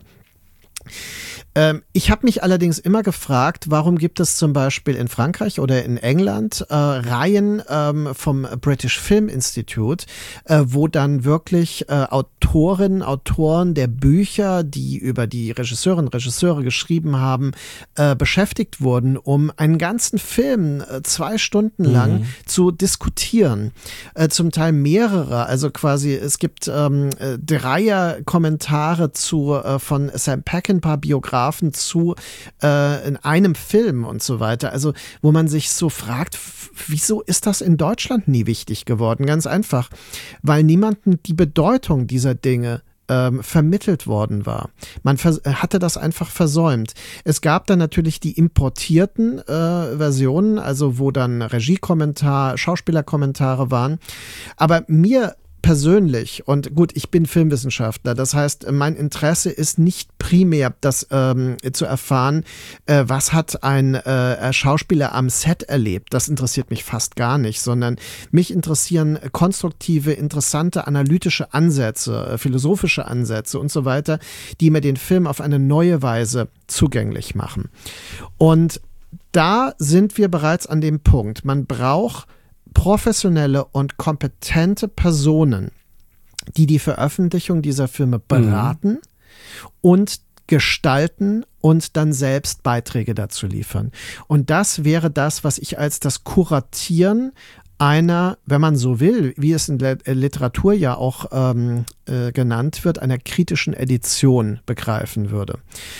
Ähm, ich habe mich allerdings immer gefragt, warum gibt es zum Beispiel in Frankreich oder in England äh, Reihen ähm, vom British Film Institute, äh, wo dann wirklich äh, Autorinnen, Autoren der Bücher, die über die Regisseurinnen und Regisseure geschrieben haben, äh, beschäftigt wurden, um einen ganzen Film äh, zwei Stunden lang mhm. zu diskutieren. Äh, zum Teil mehrere, also quasi es gibt ähm, Dreier-Kommentare zu äh, von Sam Peckinpah Biografen zu äh, in einem Film und so weiter. Also wo man sich so fragt, f- wieso ist das in Deutschland nie wichtig geworden? Ganz einfach, weil niemandem die Bedeutung dieser Dinge ähm, vermittelt worden war. Man vers- hatte das einfach versäumt. Es gab dann natürlich die importierten äh, Versionen, also wo dann Regiekommentar, Schauspielerkommentare waren. Aber mir persönlich, und gut, ich bin Filmwissenschaftler, das heißt, mein Interesse ist nicht primär, das ähm, zu erfahren, äh, was hat ein äh, Schauspieler am Set erlebt. Das interessiert mich fast gar nicht, sondern mich interessieren konstruktive, interessante, analytische Ansätze, äh, philosophische Ansätze und so weiter, die mir den Film auf eine neue Weise zugänglich machen. Und da sind wir bereits an dem Punkt. Man braucht professionelle und kompetente Personen, die die Veröffentlichung dieser Filme beraten mhm. und gestalten und dann selbst Beiträge dazu liefern. Und das wäre das, was ich als das Kuratieren einer, wenn man so will, wie es in der Literatur ja auch ähm, äh, genannt wird, einer kritischen Edition begreifen würde.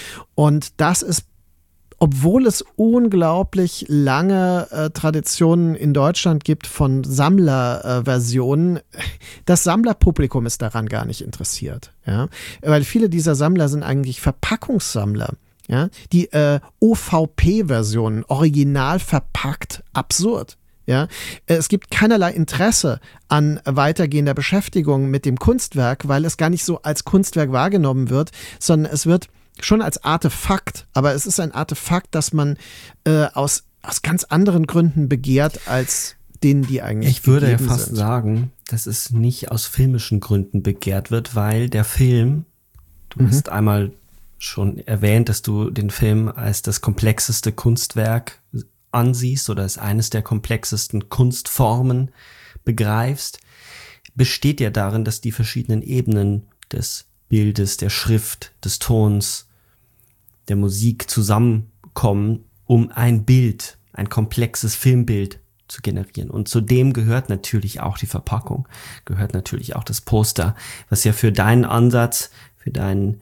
Und das ist, obwohl es unglaublich lange äh, Traditionen in Deutschland gibt von Sammlerversionen, äh, das Sammlerpublikum ist daran gar nicht interessiert. Ja? Weil viele dieser Sammler sind eigentlich Verpackungssammler. Ja? Die äh, O V P-Versionen, original verpackt, absurd. Ja, es gibt keinerlei Interesse an weitergehender Beschäftigung mit dem Kunstwerk, weil es gar nicht so als Kunstwerk wahrgenommen wird, sondern es wird schon als Artefakt, aber es ist ein Artefakt, das man äh, aus, aus ganz anderen Gründen begehrt, als denen, die eigentlich Ich würde ja gegeben fast sind. sagen, dass es nicht aus filmischen Gründen begehrt wird, weil der Film, du Mhm. hast einmal schon erwähnt, dass du den Film als das komplexeste Kunstwerk ansiehst oder als eines der komplexesten Kunstformen begreifst, besteht ja darin, dass die verschiedenen Ebenen des Bildes, der Schrift, des Tons, der Musik zusammenkommen, um ein Bild, ein komplexes Filmbild zu generieren. Und zu dem gehört natürlich auch die Verpackung, gehört natürlich auch das Poster, was ja für deinen Ansatz, für deinen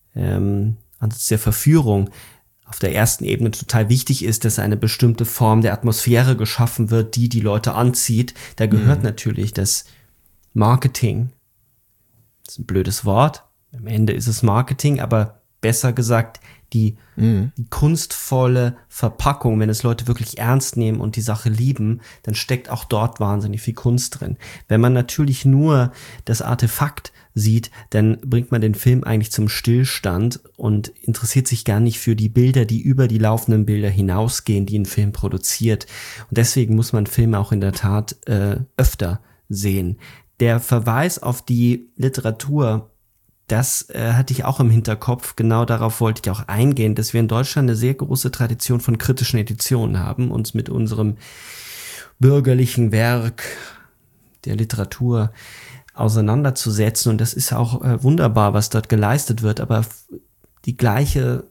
ähm, Ansatz der Verführung auf der ersten Ebene total wichtig ist, dass eine bestimmte Form der Atmosphäre geschaffen wird, die die Leute anzieht. Da gehört mhm. natürlich das Marketing. Das ist ein blödes Wort. Am Ende ist es Marketing, aber besser gesagt die, mhm. die kunstvolle Verpackung. Wenn es Leute wirklich ernst nehmen und die Sache lieben, dann steckt auch dort wahnsinnig viel Kunst drin. Wenn man natürlich nur das Artefakt sieht, dann bringt man den Film eigentlich zum Stillstand und interessiert sich gar nicht für die Bilder, die über die laufenden Bilder hinausgehen, die ein Film produziert. Und deswegen muss man Filme auch in der Tat äh, öfter sehen. Der Verweis auf die Literatur, das äh, hatte ich auch im Hinterkopf. Genau darauf wollte ich auch eingehen, dass wir in Deutschland eine sehr große Tradition von kritischen Editionen haben, uns mit unserem bürgerlichen Werk der Literatur auseinanderzusetzen. Und das ist auch äh, wunderbar, was dort geleistet wird. Aber f- die gleiche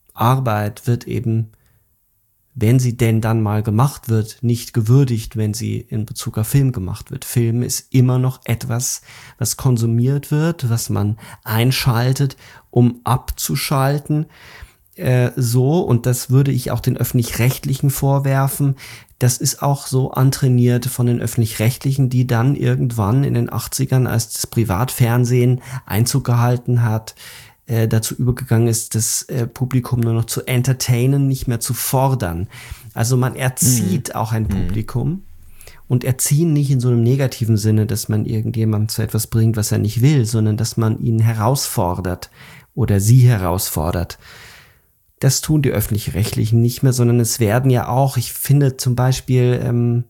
Arbeit wird eben, wenn sie denn dann mal gemacht wird, nicht gewürdigt, wenn sie in Bezug auf Film gemacht wird. Film ist immer noch etwas, was konsumiert wird, was man einschaltet, um abzuschalten. Äh, so, und das würde ich auch den Öffentlich-Rechtlichen vorwerfen. Das ist auch so antrainiert von den Öffentlich-Rechtlichen, die dann irgendwann in den achtzigern, als das Privatfernsehen Einzug gehalten hat, äh, dazu übergegangen ist, das äh, Publikum nur noch zu entertainen, nicht mehr zu fordern. Also man erzieht mhm. auch ein Publikum und erziehen nicht in so einem negativen Sinne, dass man irgendjemand zu etwas bringt, was er nicht will, sondern dass man ihn herausfordert oder sie herausfordert. Das tun die Öffentlich-Rechtlichen nicht mehr, sondern es werden ja auch, ich finde zum Beispiel, ähm,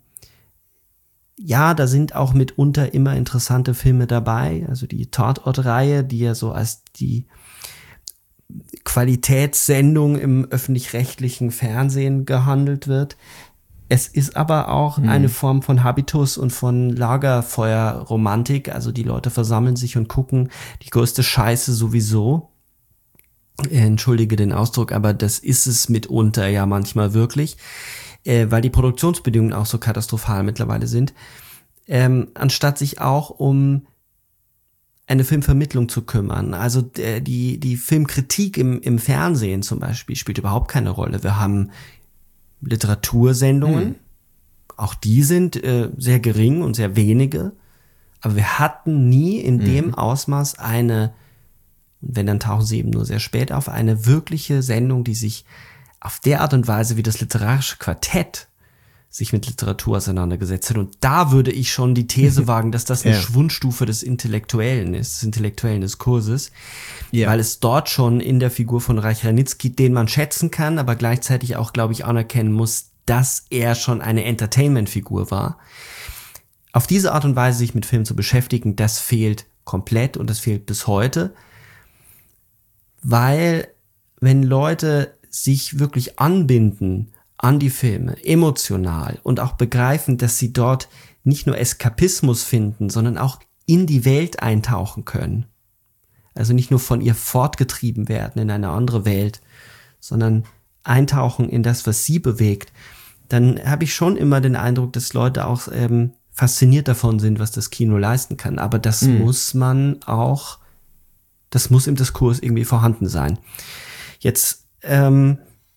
ja, da sind auch mitunter immer interessante Filme dabei, also die Tatort-Reihe, die ja so als die Qualitätssendung im öffentlich-rechtlichen Fernsehen gehandelt wird. Es ist aber auch mhm. eine Form von Habitus und von Lagerfeuerromantik, also die Leute versammeln sich und gucken die größte Scheiße sowieso. Entschuldige den Ausdruck, aber das ist es mitunter ja manchmal wirklich, äh, weil die Produktionsbedingungen auch so katastrophal mittlerweile sind, ähm, anstatt sich auch um eine Filmvermittlung zu kümmern. Also äh, die die Filmkritik im im Fernsehen zum Beispiel spielt überhaupt keine Rolle. Wir haben Literatursendungen, hm. auch die sind äh, sehr gering und sehr wenige, aber wir hatten nie in hm. dem Ausmaß eine, und wenn, dann tauchen sie eben nur sehr spät auf, eine wirkliche Sendung, die sich auf der Art und Weise wie das literarische Quartett sich mit Literatur auseinandergesetzt hat. Und da würde ich schon die These wagen, dass das eine ja. Schwundstufe des Intellektuellen ist, des intellektuellen Diskurses, ja. weil es dort schon in der Figur von Reich Ranitzky, den man schätzen kann, aber gleichzeitig auch, glaube ich, anerkennen muss, dass er schon eine Entertainment-Figur war. Auf diese Art und Weise sich mit Film zu beschäftigen, das fehlt komplett und das fehlt bis heute. Weil wenn Leute sich wirklich anbinden an die Filme, emotional und auch begreifen, dass sie dort nicht nur Eskapismus finden, sondern auch in die Welt eintauchen können. Also nicht nur von ihr fortgetrieben werden in eine andere Welt, sondern eintauchen in das, was sie bewegt, dann habe ich schon immer den Eindruck, dass Leute auch ähm, fasziniert davon sind, was das Kino leisten kann. Aber das mhm. muss man auch Das muss im Diskurs irgendwie vorhanden sein. Jetzt ähm,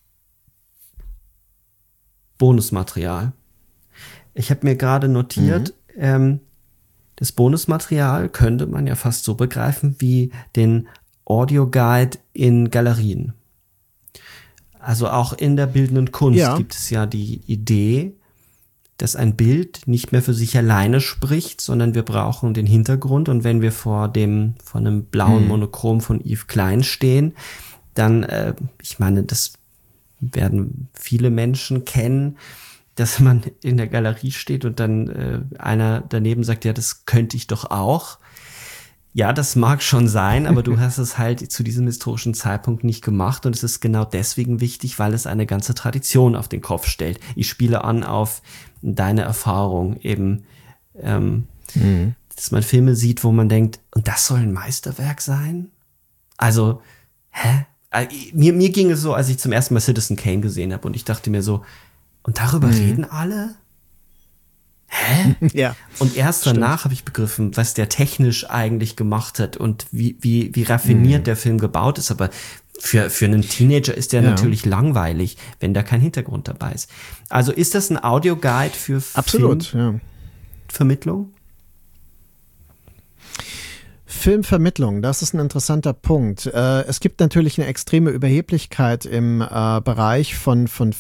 Bonusmaterial. Ich habe mir gerade notiert, mhm. ähm, das Bonusmaterial könnte man ja fast so begreifen wie den Audioguide in Galerien. Also auch in der bildenden Kunst ja. gibt es ja die Idee, dass ein Bild nicht mehr für sich alleine spricht, sondern wir brauchen den Hintergrund. Und wenn wir vor dem, vor einem blauen Monochrom von Yves Klein stehen, dann, äh, ich meine, das werden viele Menschen kennen, dass man in der Galerie steht und dann äh, einer daneben sagt, ja, das könnte ich doch auch. Ja, das mag schon sein, aber du hast es halt zu diesem historischen Zeitpunkt nicht gemacht und es ist genau deswegen wichtig, weil es eine ganze Tradition auf den Kopf stellt. Ich spiele an auf deine Erfahrung eben, ähm, mhm. dass man Filme sieht, wo man denkt, und das soll ein Meisterwerk sein? Also, hä? Also, mir, mir ging es so, als ich zum ersten Mal Citizen Kane gesehen habe und ich dachte mir so, und darüber mhm. reden alle? Hä? Ja. Und erst danach habe ich begriffen, was der technisch eigentlich gemacht hat und wie, wie, wie raffiniert mhm. der Film gebaut ist. Aber für, für einen Teenager ist der ja. natürlich langweilig, wenn da kein Hintergrund dabei ist. Also ist das ein Audioguide für Absolut, Filmvermittlung? Ja. Filmvermittlung, das ist ein interessanter Punkt. Äh, es gibt natürlich eine extreme Überheblichkeit im äh, Bereich von, von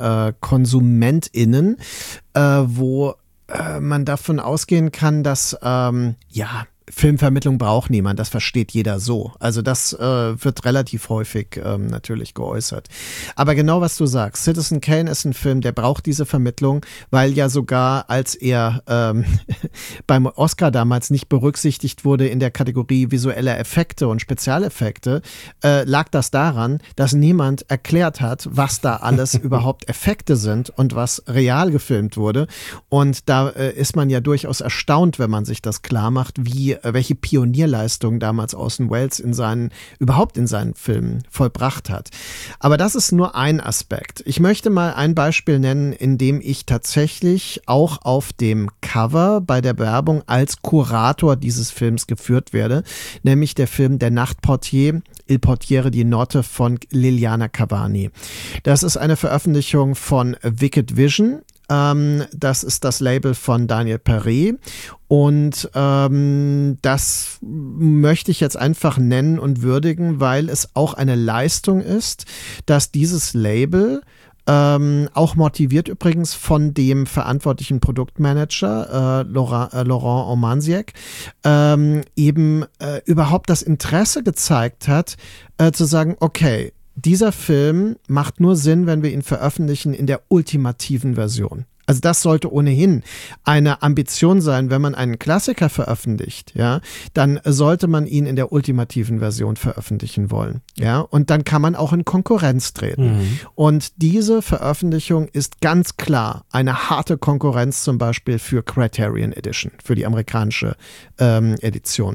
FilmkonsumentInnen, äh, wo äh, man davon ausgehen kann, dass, ähm, ja, Filmvermittlung braucht niemand, das versteht jeder so. Also das äh, wird relativ häufig ähm, natürlich geäußert. Aber genau was du sagst, Citizen Kane ist ein Film, der braucht diese Vermittlung, weil ja sogar als er ähm, beim Oscar damals nicht berücksichtigt wurde in der Kategorie visuelle Effekte und Spezialeffekte, äh, lag das daran, dass niemand erklärt hat, was da alles überhaupt Effekte sind und was real gefilmt wurde. Und da äh, ist man ja durchaus erstaunt, wenn man sich das klar macht, wie welche Pionierleistung damals Orson Welles in seinen, überhaupt in seinen Filmen vollbracht hat. Aber das ist nur ein Aspekt. Ich möchte mal ein Beispiel nennen, in dem ich tatsächlich auch auf dem Cover bei der Werbung als Kurator dieses Films geführt werde, nämlich der Film Der Nachtportier, Il Portiere di Notte von Liliana Cavani. Das ist eine Veröffentlichung von Wicked Vision. Ähm, das ist das Label von Daniel Perret und ähm, das möchte ich jetzt einfach nennen und würdigen, weil es auch eine Leistung ist, dass dieses Label ähm, auch motiviert übrigens von dem verantwortlichen Produktmanager äh, Laurent, äh, Laurent Omansiek ähm, eben äh, überhaupt das Interesse gezeigt hat, äh, zu sagen, okay, dieser Film macht nur Sinn, wenn wir ihn veröffentlichen in der ultimativen Version. Also das sollte ohnehin eine Ambition sein, wenn man einen Klassiker veröffentlicht, ja, dann sollte man ihn in der ultimativen Version veröffentlichen wollen, ja, und dann kann man auch in Konkurrenz treten. Mhm. Und diese Veröffentlichung ist ganz klar eine harte Konkurrenz zum Beispiel für Criterion Edition, für die amerikanische ähm, Edition.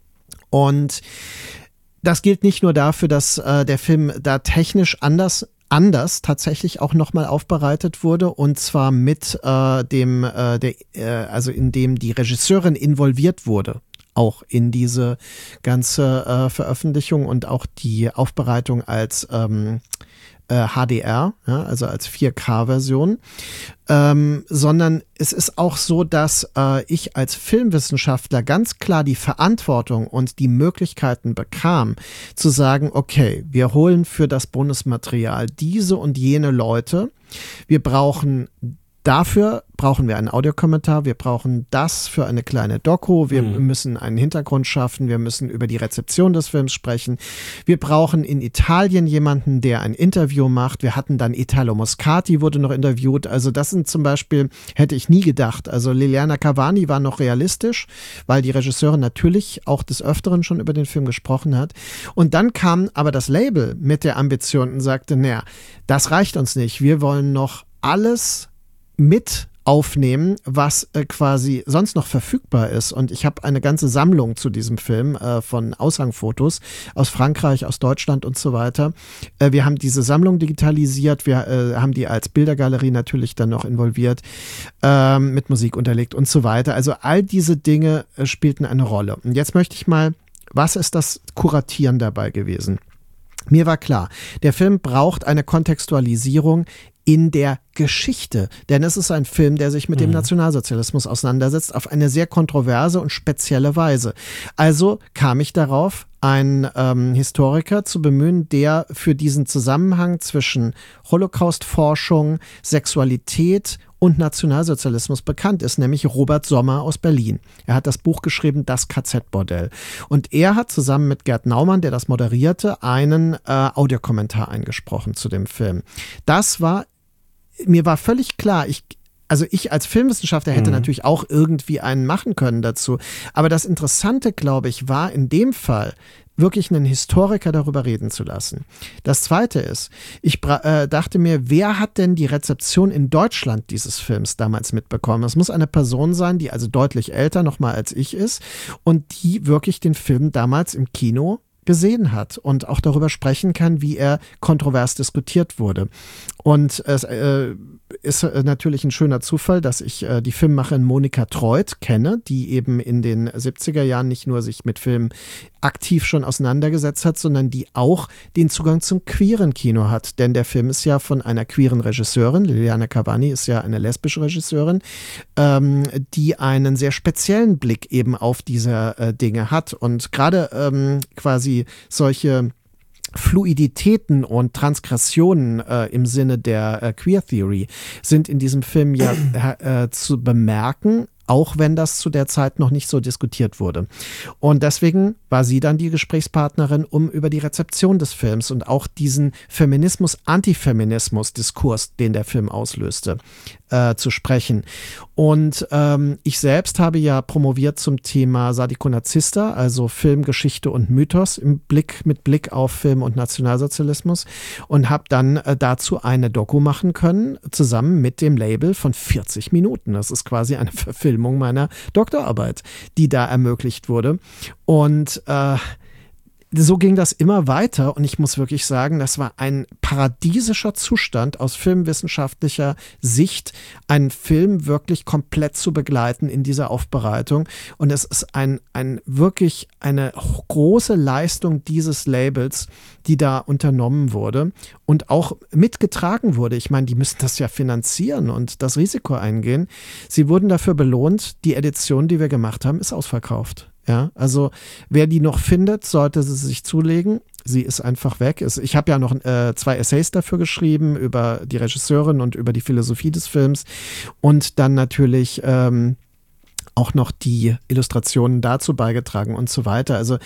Und das gilt nicht nur dafür, dass äh, der Film da technisch anders anders tatsächlich auch nochmal aufbereitet wurde und zwar mit äh, dem, äh, der, äh, also in dem die Regisseurin involviert wurde, auch in diese ganze äh, Veröffentlichung und auch die Aufbereitung als ähm, äh, H D R, ja, also als vier K-Version, ähm, sondern es ist auch so, dass äh, ich als Filmwissenschaftler ganz klar die Verantwortung und die Möglichkeiten bekam, zu sagen, okay, wir holen für das Bonusmaterial diese und jene Leute, wir brauchen Dafür brauchen wir einen Audiokommentar, wir brauchen das für eine kleine Doku, wir mhm. müssen einen Hintergrund schaffen, wir müssen über die Rezeption des Films sprechen. Wir brauchen in Italien jemanden, der ein Interview macht. Wir hatten dann Italo Moscati, wurde noch interviewt. Also das sind zum Beispiel, hätte ich nie gedacht. Also Liliana Cavani war noch realistisch, weil die Regisseurin natürlich auch des Öfteren schon über den Film gesprochen hat. Und dann kam aber das Label mit der Ambition und sagte, naja, das reicht uns nicht. Wir wollen noch alles mit aufnehmen, was äh, quasi sonst noch verfügbar ist. Und ich habe eine ganze Sammlung zu diesem Film äh, von Aushangfotos aus Frankreich, aus Deutschland und so weiter. Äh, wir haben diese Sammlung digitalisiert, wir äh, haben die als Bildergalerie natürlich dann noch involviert, äh, mit Musik unterlegt und so weiter. Also all diese Dinge äh, spielten eine Rolle. Und jetzt möchte ich mal, was ist das Kuratieren dabei gewesen? Mir war klar, der Film braucht eine Kontextualisierung in der Geschichte, denn es ist ein Film, der sich mit mhm. dem Nationalsozialismus auseinandersetzt, auf eine sehr kontroverse und spezielle Weise. Also kam ich darauf, einen ähm, Historiker zu bemühen, der für diesen Zusammenhang zwischen Holocaust-Forschung, Sexualität und Nationalsozialismus bekannt ist, nämlich Robert Sommer aus Berlin. Er hat das Buch geschrieben, Das K Z-Bordell. Und er hat zusammen mit Gerd Naumann, der das moderierte, einen äh, Audiokommentar eingesprochen zu dem Film. Das war, mir war völlig klar, ich Also ich als Filmwissenschaftler hätte mhm. natürlich auch irgendwie einen machen können dazu. Aber das Interessante, glaube ich, war in dem Fall, wirklich einen Historiker darüber reden zu lassen. Das Zweite ist, ich äh, dachte mir, wer hat denn die Rezeption in Deutschland dieses Films damals mitbekommen? Es muss eine Person sein, die also deutlich älter nochmal als ich ist und die wirklich den Film damals im Kino gesehen hat und auch darüber sprechen kann, wie er kontrovers diskutiert wurde. Und es äh, ist äh, natürlich ein schöner Zufall, dass ich äh, die Filmemacherin Monika Treuth kenne, die eben in den siebziger Jahren nicht nur sich mit Filmen aktiv schon auseinandergesetzt hat, sondern die auch den Zugang zum queeren Kino hat. Denn der Film ist ja von einer queeren Regisseurin, Liliana Cavani ist ja eine lesbische Regisseurin, ähm, die einen sehr speziellen Blick eben auf diese äh, Dinge hat. Und gerade ähm, quasi solche Fluiditäten und Transgressionen äh, im Sinne der äh, Queer Theory sind in diesem Film ja äh, zu bemerken, auch wenn das zu der Zeit noch nicht so diskutiert wurde. Und deswegen war sie dann die Gesprächspartnerin, um über die Rezeption des Films und auch diesen Feminismus-Antifeminismus-Diskurs, den der Film auslöste, äh, zu sprechen. Und ähm, ich selbst habe ja promoviert zum Thema Sadiko Nazista, also Film, Geschichte und Mythos im Blick, mit Blick auf Film und Nationalsozialismus und habe dann äh, dazu eine Doku machen können, zusammen mit dem Label von vierzig Minuten. Das ist quasi eine Verfilmung meiner Doktorarbeit, die da ermöglicht wurde. Und äh, so ging das immer weiter und ich muss wirklich sagen, das war ein paradiesischer Zustand aus filmwissenschaftlicher Sicht, einen Film wirklich komplett zu begleiten in dieser Aufbereitung. Und es ist ein, ein wirklich eine große Leistung dieses Labels, die da unternommen wurde und auch mitgetragen wurde. Ich meine, die müssen das ja finanzieren und das Risiko eingehen. Sie wurden dafür belohnt. Die Edition, die wir gemacht haben, ist ausverkauft. Ja, also wer die noch findet, sollte sie sich zulegen. Sie ist einfach weg. Ich habe ja noch äh, zwei Essays dafür geschrieben, über die Regisseurin und über die Philosophie des Films und dann natürlich ähm, auch noch die Illustrationen dazu beigetragen und so weiter. Also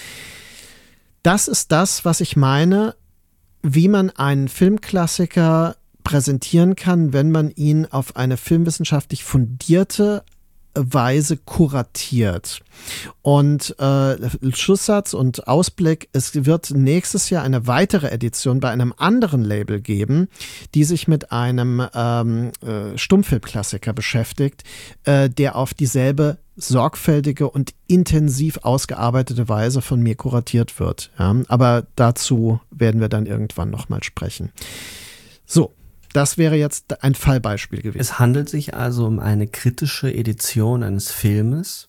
das ist das, was ich meine, wie man einen Filmklassiker präsentieren kann, wenn man ihn auf eine filmwissenschaftlich fundierte Weise kuratiert. Und äh, Schlusssatz und Ausblick, es wird nächstes Jahr eine weitere Edition bei einem anderen Label geben, die sich mit einem ähm, äh, Stummfilmklassiker beschäftigt, äh, der auf dieselbe sorgfältige und intensiv ausgearbeitete Weise von mir kuratiert wird. Ja? Aber dazu werden wir dann irgendwann nochmal sprechen. So. Das wäre jetzt ein Fallbeispiel gewesen. Es handelt sich also um eine kritische Edition eines Filmes,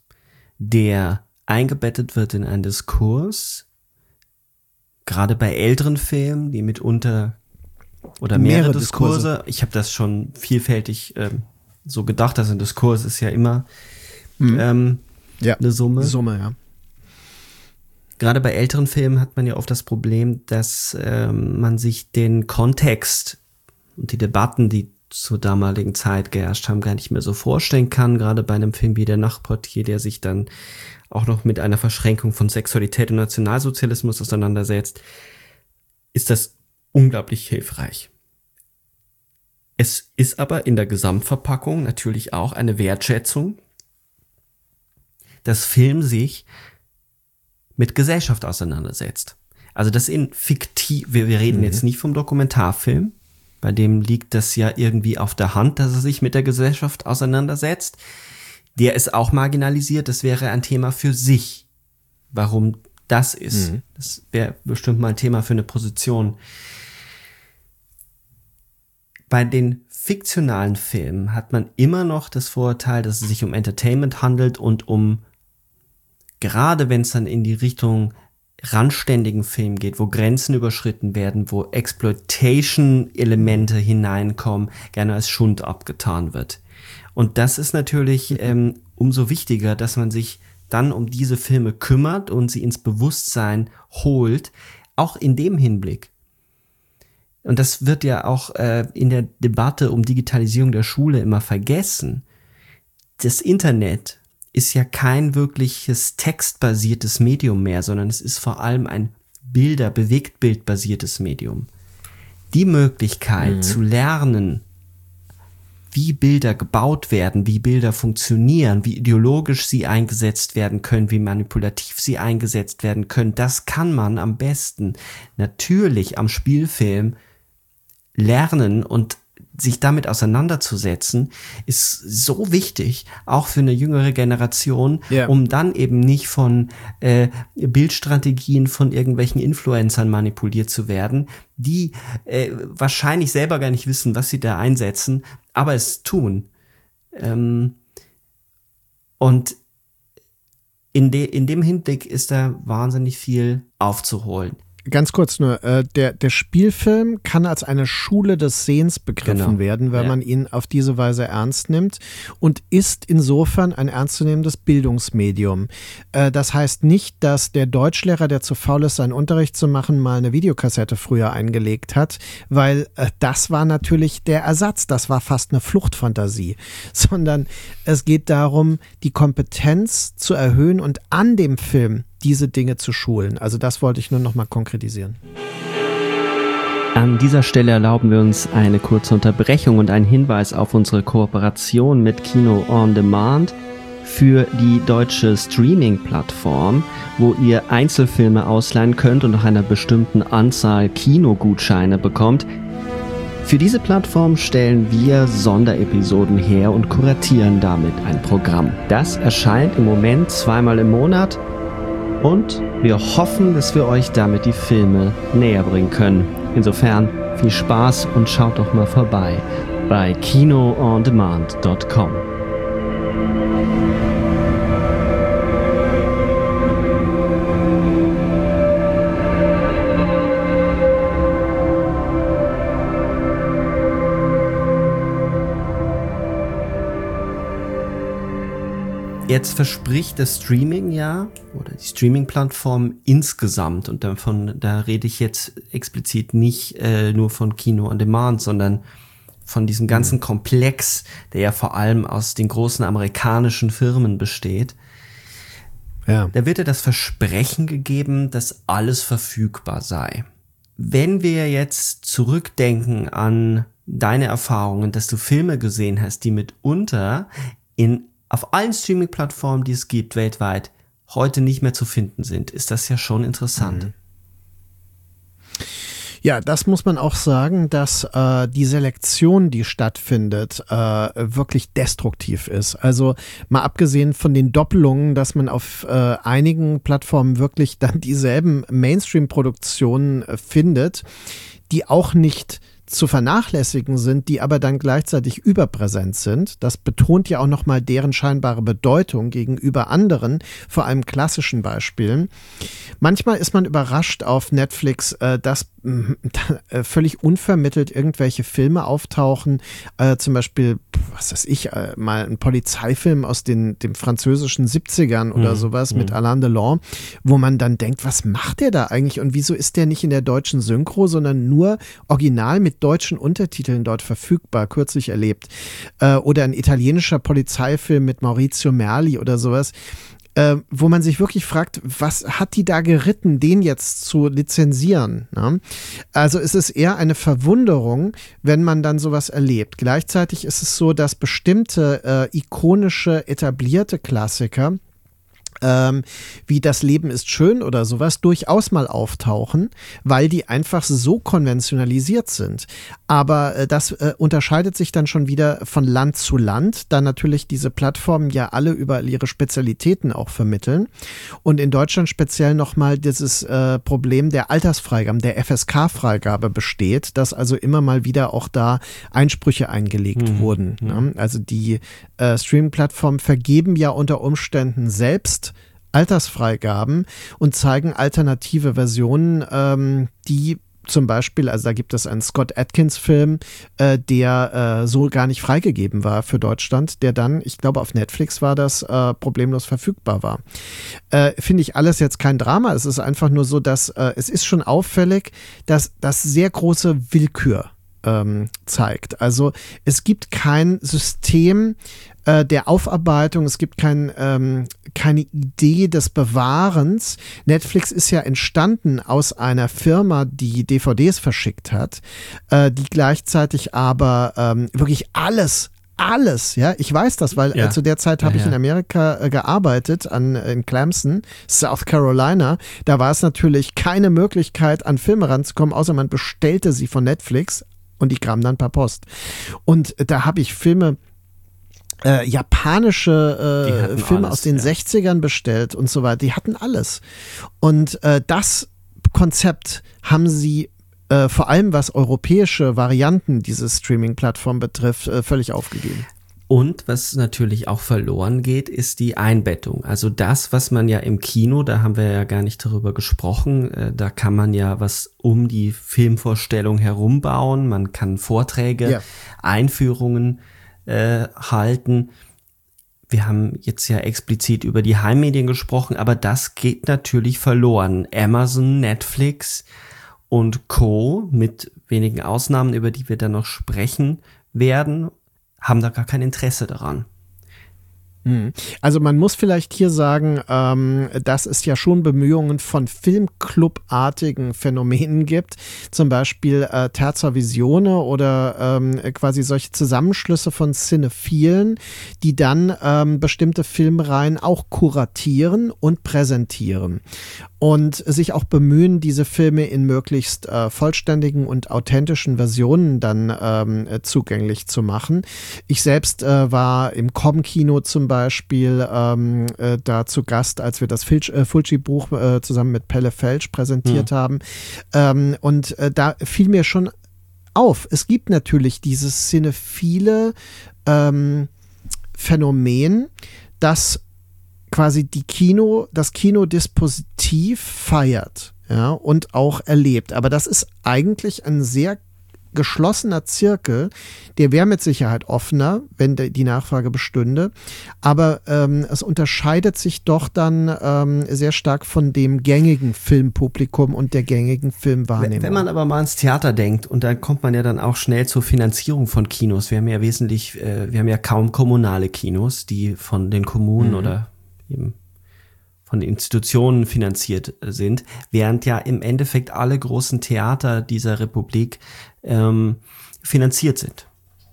der eingebettet wird in einen Diskurs, gerade bei älteren Filmen, die mitunter oder mehrere, mehrere Diskurse, Diskurse, ich habe das schon vielfältig ähm, so gedacht, dass ein Diskurs ist ja immer mhm. ähm, ja, eine Summe. Summe, ja. Gerade bei älteren Filmen hat man ja oft das Problem, dass ähm, man sich den Kontext und die Debatten, die zur damaligen Zeit geherrscht haben, gar nicht mehr so vorstellen kann. Gerade bei einem Film wie Der Nachtportier, der sich dann auch noch mit einer Verschränkung von Sexualität und Nationalsozialismus auseinandersetzt, ist das unglaublich hilfreich. Es ist aber in der Gesamtverpackung natürlich auch eine Wertschätzung, dass Film sich mit Gesellschaft auseinandersetzt. Also das in fiktiv, wir, wir reden mhm. jetzt nicht vom Dokumentarfilm, bei dem liegt das ja irgendwie auf der Hand, dass er sich mit der Gesellschaft auseinandersetzt. Der ist auch marginalisiert, das wäre ein Thema für sich. Warum das ist, mhm. das wäre bestimmt mal ein Thema für eine Position. Bei den fiktionalen Filmen hat man immer noch das Vorurteil, dass es sich um Entertainment handelt und um, gerade wenn es dann in die Richtung randständigen Film geht, wo Grenzen überschritten werden, wo Exploitation-Elemente hineinkommen, gerne als Schund abgetan wird. Und das ist natürlich ähm, umso wichtiger, dass man sich dann um diese Filme kümmert und sie ins Bewusstsein holt, auch in dem Hinblick. und das wird ja auch äh, in der Debatte um Digitalisierung der Schule immer vergessen, das Internet ist ja kein wirkliches textbasiertes Medium mehr, sondern es ist vor allem ein Bilder-, Bewegtbildbasiertes Medium. Die Möglichkeit mhm. zu lernen, wie Bilder gebaut werden, wie Bilder funktionieren, wie ideologisch sie eingesetzt werden können, wie manipulativ sie eingesetzt werden können, das kann man am besten natürlich am Spielfilm lernen, und sich damit auseinanderzusetzen, ist so wichtig, auch für eine jüngere Generation, yeah. um dann eben nicht von äh, Bildstrategien von irgendwelchen Influencern manipuliert zu werden, die äh, wahrscheinlich selber gar nicht wissen, was sie da einsetzen, aber es tun. Ähm, und in, de, in dem Hinblick ist da wahnsinnig viel aufzuholen. Ganz kurz nur, äh, der, der Spielfilm kann als eine Schule des Sehens begriffen genau. werden, weil ja. man ihn auf diese Weise ernst nimmt und ist insofern ein ernstzunehmendes Bildungsmedium. Äh, das heißt nicht, dass der Deutschlehrer, der zu faul ist, seinen Unterricht zu machen, mal eine Videokassette früher eingelegt hat, weil äh, das war natürlich der Ersatz, das war fast eine Fluchtfantasie, sondern es geht darum, die Kompetenz zu erhöhen und an dem Film diese Dinge zu schulen. Also das wollte ich nur noch mal konkretisieren. An dieser Stelle erlauben wir uns eine kurze Unterbrechung und einen Hinweis auf unsere Kooperation mit Kino on Demand für die deutsche Streaming-Plattform, wo ihr Einzelfilme ausleihen könnt und nach einer bestimmten Anzahl Kinogutscheine bekommt. Für diese Plattform stellen wir Sonderepisoden her und kuratieren damit ein Programm. Das erscheint im Moment zweimal im Monat. Und wir hoffen, dass wir euch damit die Filme näher bringen können. Insofern viel Spaß und schaut doch mal vorbei bei kino on demand punkt com. Jetzt verspricht das Streaming ja, oder die Streaming-Plattform insgesamt, und davon, da rede ich jetzt explizit nicht äh, nur von Kino on Demand, sondern von diesem ganzen Komplex, der ja vor allem aus den großen amerikanischen Firmen besteht. Ja. Da wird ja das Versprechen gegeben, dass alles verfügbar sei. Wenn wir jetzt zurückdenken an deine Erfahrungen, dass du Filme gesehen hast, die mitunter in auf allen Streaming-Plattformen, die es gibt weltweit, heute nicht mehr zu finden sind, ist das ja schon interessant. Mhm. Ja, das muss man auch sagen, dass äh, die Selektion, die stattfindet, äh, wirklich destruktiv ist. Also mal abgesehen von den Doppelungen, dass man auf äh, einigen Plattformen wirklich dann dieselben Mainstream-Produktionen äh, findet, die auch nicht zu vernachlässigen sind, die aber dann gleichzeitig überpräsent sind. Das betont ja auch nochmal deren scheinbare Bedeutung gegenüber anderen, vor allem klassischen Beispielen. Manchmal ist man überrascht auf Netflix, äh, dass äh, völlig unvermittelt irgendwelche Filme auftauchen, äh, zum Beispiel, was weiß ich, äh, mal ein Polizeifilm aus den, dem französischen siebzigern oder mhm. sowas mit mhm. Alain Delon, wo man dann denkt, was macht der da eigentlich und wieso ist der nicht in der deutschen Synchro, sondern nur original mit deutschen Untertiteln dort verfügbar, kürzlich erlebt. Äh, oder ein italienischer Polizeifilm mit Maurizio Merli oder sowas, äh, wo man sich wirklich fragt, was hat die da geritten, den jetzt zu lizenzieren? Ne? Also es ist eher eine Verwunderung, wenn man dann sowas erlebt. Gleichzeitig ist es so, dass bestimmte äh, ikonische, etablierte Klassiker Ähm, wie Das Leben ist schön oder sowas, durchaus mal auftauchen, weil die einfach so konventionalisiert sind. Aber äh, das äh, unterscheidet sich dann schon wieder von Land zu Land, da natürlich diese Plattformen ja alle über ihre Spezialitäten auch vermitteln. Und in Deutschland speziell nochmal dieses äh, Problem der Altersfreigabe, der F S K-Freigabe besteht, dass also immer mal wieder auch da Einsprüche eingelegt mhm. wurden. Ne? Also die äh, Streaming-Plattformen vergeben ja unter Umständen selbst Altersfreigaben und zeigen alternative Versionen, ähm, die zum Beispiel, also da gibt es einen Scott Adkins-Film, äh, der äh, so gar nicht freigegeben war für Deutschland, der dann, ich glaube auf Netflix war das, äh, problemlos verfügbar war. Äh, finde ich alles jetzt kein Drama, es ist einfach nur so, dass äh, es ist schon auffällig, dass das sehr große Willkür ähm, zeigt. Also es gibt kein System äh, der Aufarbeitung, es gibt kein, ähm, keine Idee des Bewahrens. Netflix ist ja entstanden aus einer Firma, die D V Ds verschickt hat, äh, die gleichzeitig aber ähm, wirklich alles Alles, ja, ich weiß das, weil ja. äh, zu der Zeit habe ja, ich in ja. Amerika äh, gearbeitet, an, in Clemson, South Carolina. Da war es natürlich keine Möglichkeit, an Filme ranzukommen, außer man bestellte sie von Netflix und die kamen dann per Post. Und äh, da habe ich Filme, äh, japanische äh, Filme alles, aus den ja. sechzigern bestellt und so weiter. Die hatten alles. Und äh, das Konzept haben sie Äh, vor allem was europäische Varianten dieser Streaming-Plattform betrifft, äh, völlig aufgegeben. Und was natürlich auch verloren geht, ist die Einbettung. Also das, was man ja im Kino, da haben wir ja gar nicht darüber gesprochen, äh, da kann man ja was um die Filmvorstellung herum bauen. Man kann Vorträge, Ja. Einführungen äh, halten. Wir haben jetzt ja explizit über die Heimmedien gesprochen, aber das geht natürlich verloren. Amazon, Netflix und Co., mit wenigen Ausnahmen, über die wir dann noch sprechen werden, haben da gar kein Interesse daran. Also man muss vielleicht hier sagen, ähm, dass es ja schon Bemühungen von Filmclub-artigen Phänomenen gibt, zum Beispiel äh, Terza Visione oder ähm, quasi solche Zusammenschlüsse von Cinephilen, die dann ähm, bestimmte Filmreihen auch kuratieren und präsentieren und sich auch bemühen, diese Filme in möglichst äh, vollständigen und authentischen Versionen dann ähm, zugänglich zu machen. Ich selbst äh, war im Com-Kino zum Beispiel ähm, äh, da zu Gast, als wir das äh, Fulci-Buch äh, zusammen mit Pelle Felsch präsentiert mhm. haben. Ähm, und äh, da fiel mir schon auf, es gibt natürlich dieses cinephile ähm, Phänomen, das quasi die Kino, das Kinodispositiv feiert, ja, und auch erlebt. Aber das ist eigentlich ein sehr geschlossener Zirkel, der wäre mit Sicherheit offener, wenn de, die Nachfrage bestünde, aber ähm, es unterscheidet sich doch dann ähm, sehr stark von dem gängigen Filmpublikum und der gängigen Filmwahrnehmung. Wenn man aber mal ans Theater denkt, und dann kommt man ja dann auch schnell zur Finanzierung von Kinos. Wir haben ja wesentlich, äh, wir haben ja kaum kommunale Kinos, die von den Kommunen mhm. oder eben von Institutionen finanziert sind, während ja im Endeffekt alle großen Theater dieser Republik ähm, finanziert sind.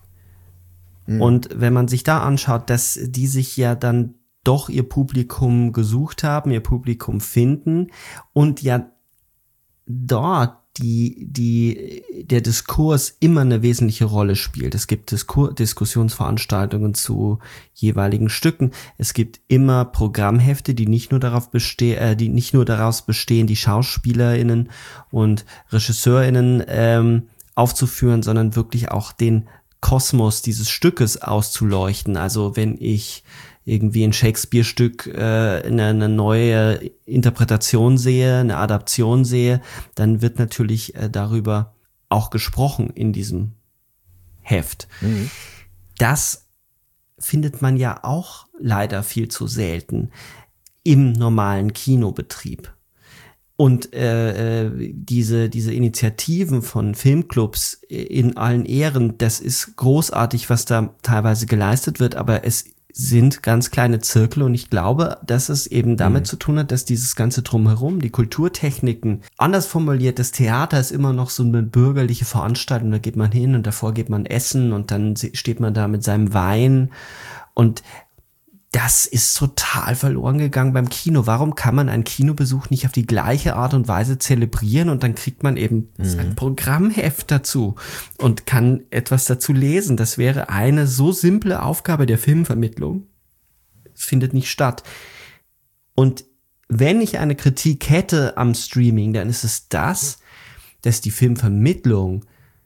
Mhm. Und wenn man sich da anschaut, dass die sich ja dann doch ihr Publikum gesucht haben, ihr Publikum finden und ja dort die, die, der Diskurs immer eine wesentliche Rolle spielt. Es gibt Diskur- Diskussionsveranstaltungen zu jeweiligen Stücken. Es gibt immer Programmhefte, die nicht nur darauf bestehen, äh, die nicht nur daraus bestehen, die SchauspielerInnen und RegisseurInnen ähm, aufzuführen, sondern wirklich auch den Kosmos dieses Stückes auszuleuchten. Also wenn ich irgendwie ein Shakespeare-Stück äh, eine, eine neue Interpretation sehe, eine Adaption sehe, dann wird natürlich äh, darüber auch gesprochen in diesem Heft. Mhm. Das findet man ja auch leider viel zu selten im normalen Kinobetrieb. Und äh, diese diese Initiativen von Filmclubs in allen Ehren, das ist großartig, was da teilweise geleistet wird, aber es sind ganz kleine Zirkel und ich glaube, dass es eben damit mhm. zu tun hat, dass dieses ganze Drumherum, die Kulturtechniken, anders formuliert, das Theater ist immer noch so eine bürgerliche Veranstaltung, da geht man hin und davor geht man essen und dann steht man da mit seinem Wein und das ist total verloren gegangen beim Kino. Warum kann man einen Kinobesuch nicht auf die gleiche Art und Weise zelebrieren und dann kriegt man eben mhm. ein Programmheft dazu und kann etwas dazu lesen? Das wäre eine so simple Aufgabe der Filmvermittlung. Es findet nicht statt. Und wenn ich eine Kritik hätte am Streaming, dann ist es das, dass die Filmvermittlung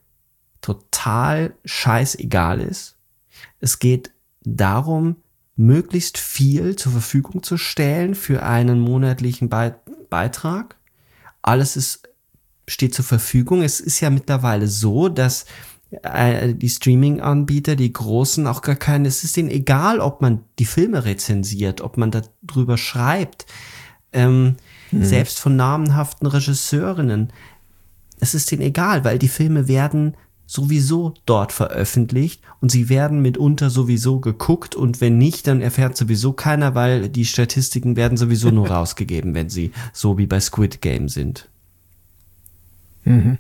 total scheißegal ist. Es geht darum, möglichst viel zur Verfügung zu stellen für einen monatlichen Be- Beitrag. Alles ist steht zur Verfügung. Es ist ja mittlerweile so, dass äh, die Streaming-Anbieter, die großen, auch gar keine, es ist denen egal, ob man die Filme rezensiert, ob man darüber schreibt, ähm, mhm. selbst von namenhaften Regisseurinnen. Es ist denen egal, weil die Filme werden sowieso dort veröffentlicht und sie werden mitunter sowieso geguckt und wenn nicht, dann erfährt sowieso keiner, weil die Statistiken werden sowieso nur rausgegeben, wenn sie so wie bei Squid Game sind. Mhm.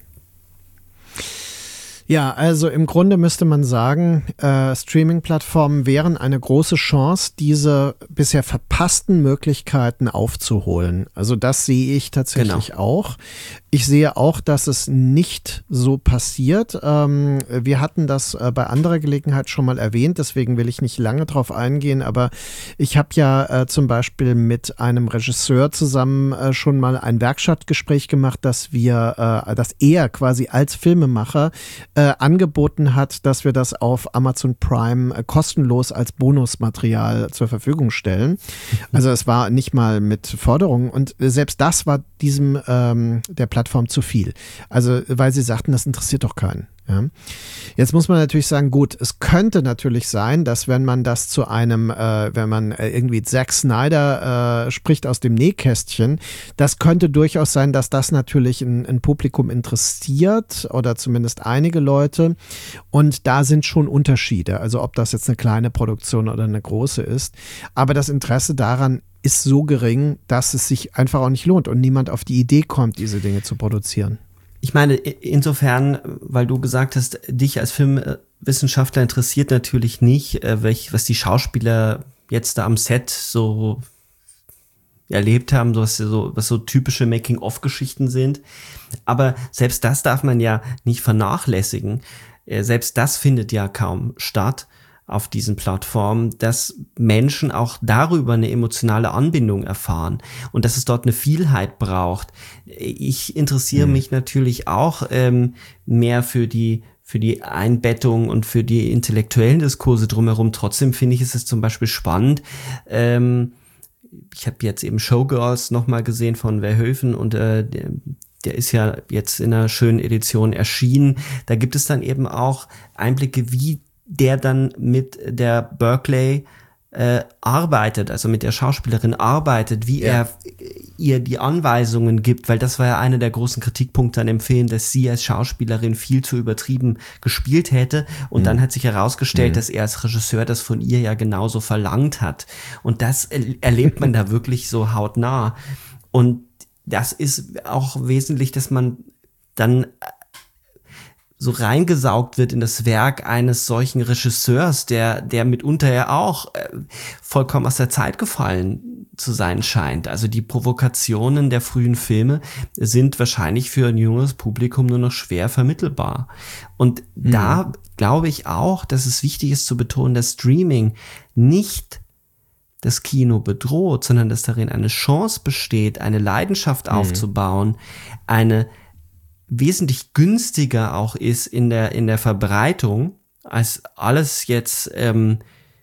Ja, also im Grunde müsste man sagen, äh, Streaming-Plattformen wären eine große Chance, diese bisher verpassten Möglichkeiten aufzuholen. Also das sehe ich tatsächlich genau. auch. Ich sehe auch, dass es nicht so passiert. Ähm, wir hatten das äh, bei anderer Gelegenheit schon mal erwähnt, deswegen will ich nicht lange drauf eingehen, aber ich habe ja äh, zum Beispiel mit einem Regisseur zusammen äh, schon mal ein Werkstattgespräch gemacht, dass wir, äh, dass er quasi als Filmemacher äh, angeboten hat, dass wir das auf Amazon Prime äh, kostenlos als Bonusmaterial zur Verfügung stellen. Also es war nicht mal mit Forderungen und selbst das war diesem ähm, der Plattform zu viel. Also weil sie sagten, das interessiert doch keinen. Ja. Jetzt muss man natürlich sagen, gut, es könnte natürlich sein, dass wenn man das zu einem, äh, wenn man äh, irgendwie Zack Snyder äh, spricht aus dem Nähkästchen, das könnte durchaus sein, dass das natürlich ein, ein Publikum interessiert oder zumindest einige Leute und da sind schon Unterschiede, also ob das jetzt eine kleine Produktion oder eine große ist, aber das Interesse daran ist so gering, dass es sich einfach auch nicht lohnt und niemand auf die Idee kommt, diese Dinge zu produzieren. Ich meine, insofern, weil du gesagt hast, dich als Filmwissenschaftler interessiert natürlich nicht, welch, was die Schauspieler jetzt da am Set so erlebt haben, was so, was so typische Making-of-Geschichten sind. Aber selbst das darf man ja nicht vernachlässigen. Selbst das findet ja kaum statt auf diesen Plattformen, dass Menschen auch darüber eine emotionale Anbindung erfahren und dass es dort eine Vielheit braucht. Ich interessiere mhm. mich natürlich auch ähm, mehr für die für die Einbettung und für die intellektuellen Diskurse drumherum. Trotzdem finde ich, ist es zum Beispiel spannend. Ähm, ich habe jetzt eben Showgirls nochmal gesehen von Verhoeven und äh, der, der ist ja jetzt in einer schönen Edition erschienen. Da gibt es dann eben auch Einblicke, wie der dann mit der Berkeley äh, arbeitet, also mit der Schauspielerin arbeitet, wie ja. er ihr die Anweisungen gibt, weil das war ja einer der großen Kritikpunkte an dem Film, dass sie als Schauspielerin viel zu übertrieben gespielt hätte und mhm. dann hat sich herausgestellt, mhm. dass er als Regisseur das von ihr ja genauso verlangt hat und das er- erlebt man da wirklich so hautnah und das ist auch wesentlich, dass man dann so reingesaugt wird in das Werk eines solchen Regisseurs, der der mitunter ja auch äh, vollkommen aus der Zeit gefallen zu sein scheint. Also die Provokationen der frühen Filme sind wahrscheinlich für ein junges Publikum nur noch schwer vermittelbar. Und mhm. da glaube ich auch, dass es wichtig ist zu betonen, dass Streaming nicht das Kino bedroht, sondern dass darin eine Chance besteht, eine Leidenschaft mhm. aufzubauen, eine wesentlich günstiger auch ist in der in der Verbreitung als alles jetzt ähm,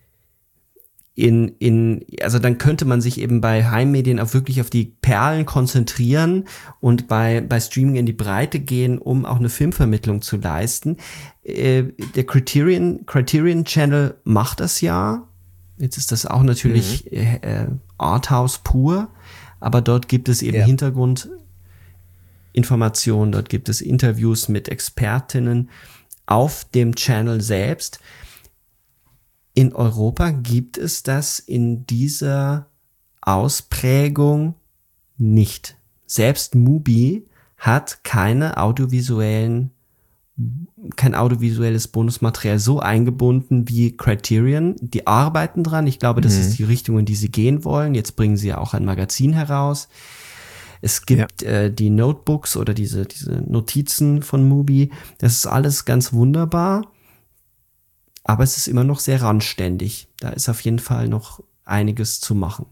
in in also dann könnte man sich eben bei Heimmedien auch wirklich auf die Perlen konzentrieren und bei bei Streaming in die Breite gehen, um auch eine Filmvermittlung zu leisten. Äh, der Criterion Criterion Channel macht das ja. Jetzt ist das auch natürlich mhm. äh, Arthouse pur, aber dort gibt es eben ja. Hintergrund Informationen, dort gibt es Interviews mit Expertinnen auf dem Channel selbst. In Europa gibt es das in dieser Ausprägung nicht. Selbst Mubi hat keine audiovisuellen, kein audiovisuelles Bonusmaterial so eingebunden wie Criterion. Die arbeiten dran. Ich glaube, das mhm. ist die Richtung, in die sie gehen wollen. Jetzt bringen sie ja auch ein Magazin heraus. Es gibt ja. äh, die Notebooks oder diese diese Notizen von Mubi. Das ist alles ganz wunderbar, aber es ist immer noch sehr randständig. Da ist auf jeden Fall noch einiges zu machen.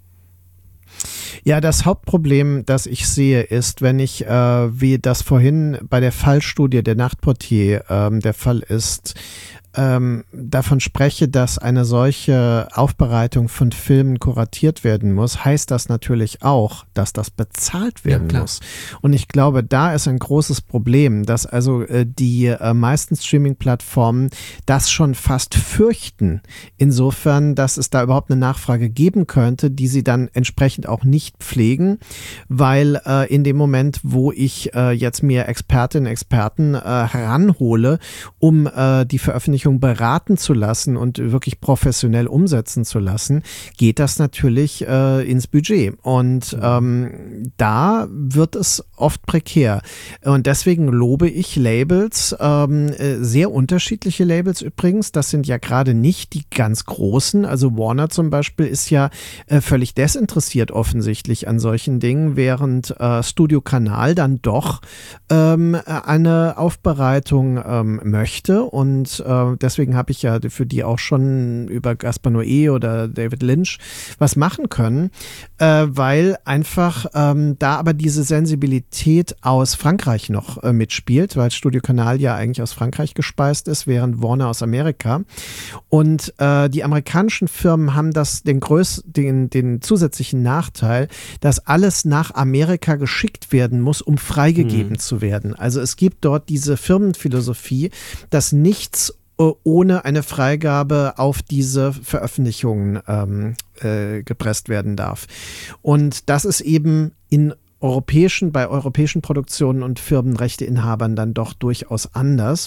Ja, das Hauptproblem, das ich sehe, ist, wenn ich, äh, wie das vorhin bei der Fallstudie der Nachtportier ähm, der Fall ist, ähm, davon spreche, dass eine solche Aufbereitung von Filmen kuratiert werden muss, heißt das natürlich auch, dass das bezahlt werden Ja, muss. Und ich glaube, da ist ein großes Problem, dass also äh, die äh, meisten Streaming-Plattformen das schon fast fürchten. Insofern, dass es da überhaupt eine Nachfrage geben könnte, die sie dann entsprechend auch nicht pflegen, weil äh, in dem Moment, wo ich äh, jetzt mir Expertinnen und Experten äh, heranhole, um äh, die Veröffentlichung beraten zu lassen und wirklich professionell umsetzen zu lassen, geht das natürlich äh, ins Budget. Und ähm, da wird es oft prekär. Und deswegen lobe ich Labels, ähm, sehr unterschiedliche Labels übrigens. Das sind ja gerade nicht die ganz großen. Also Warner zum Beispiel ist ja äh, völlig desinteressiert offensichtlich an solchen Dingen, während äh, Studio Canal dann doch ähm, eine Aufbereitung ähm, möchte. Und äh, deswegen habe ich ja für die auch schon über Gaspar Noé oder David Lynch was machen können, äh, weil einfach ähm, da aber diese Sensibilität aus Frankreich noch äh, mitspielt, weil Studio Canal ja eigentlich aus Frankreich gespeist ist, während Warner aus Amerika. Und äh, die amerikanischen Firmen haben das den, größ den, den zusätzlichen Nachteil, dass alles nach Amerika geschickt werden muss, um freigegeben hm. zu werden. Also es gibt dort diese Firmenphilosophie, dass nichts ohne eine Freigabe auf diese Veröffentlichungen ähm, äh, gepresst werden darf. Und das ist eben in europäischen, bei europäischen Produktionen und Firmenrechteinhabern dann doch durchaus anders.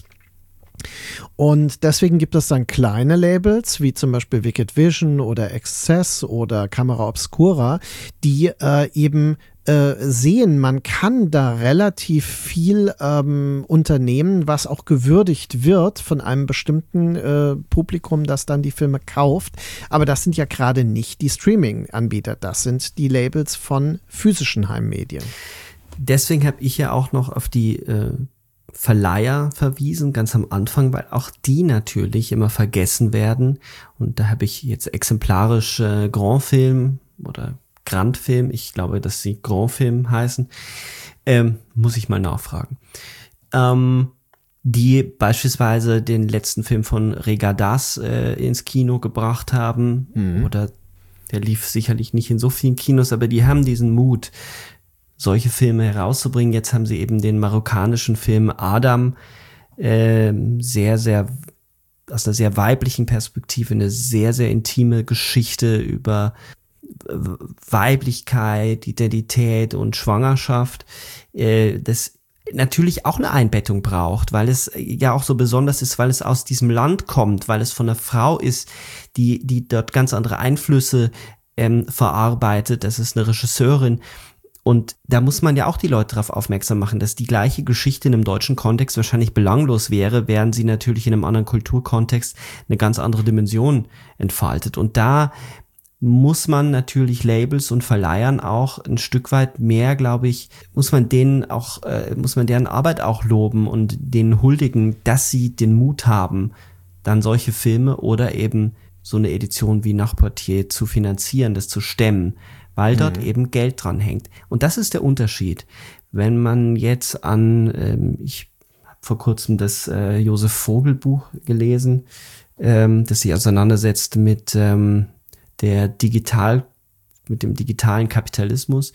Und deswegen gibt es dann kleine Labels, wie zum Beispiel Wicked Vision oder Excess oder Camera Obscura, die äh, eben äh, sehen, man kann da relativ viel ähm, unternehmen, was auch gewürdigt wird von einem bestimmten äh, Publikum, das dann die Filme kauft. Aber das sind ja gerade nicht die Streaming-Anbieter, das sind die Labels von physischen Heimmedien. Deswegen habe ich ja auch noch auf die äh Verleiher verwiesen, ganz am Anfang, weil auch die natürlich immer vergessen werden. Und da habe ich jetzt exemplarisch äh, Grand Film oder Grand Film, ich glaube, dass sie Grand Film heißen, ähm, muss ich mal nachfragen. Ähm, die beispielsweise den letzten Film von Regadas äh, ins Kino gebracht haben, mhm. oder der lief sicherlich nicht in so vielen Kinos, aber die haben diesen Mut, solche Filme herauszubringen. Jetzt haben sie eben den marokkanischen Film Adam, äh, sehr, sehr, aus einer sehr weiblichen Perspektive, eine sehr, sehr intime Geschichte über Weiblichkeit, Identität und Schwangerschaft, äh, das natürlich auch eine Einbettung braucht, weil es ja auch so besonders ist, weil es aus diesem Land kommt, weil es von einer Frau ist, die, die dort ganz andere Einflüsse ähm, verarbeitet. Das ist eine Regisseurin. Und da muss man ja auch die Leute darauf aufmerksam machen, dass die gleiche Geschichte in einem deutschen Kontext wahrscheinlich belanglos wäre, während sie natürlich in einem anderen Kulturkontext eine ganz andere Dimension entfaltet. Und da muss man natürlich Labels und Verleihern auch ein Stück weit mehr, glaube ich, muss man denen auch, äh, muss man deren Arbeit auch loben und denen huldigen, dass sie den Mut haben, dann solche Filme oder eben so eine Edition wie Nachportier zu finanzieren, das zu stemmen, weil dort mhm. eben Geld dran hängt. Und das ist der Unterschied. Wenn man jetzt an, ähm, ich habe vor kurzem das äh, Josef Vogel Buch gelesen, ähm, das sich auseinandersetzt mit ähm, der digital, mit dem digitalen Kapitalismus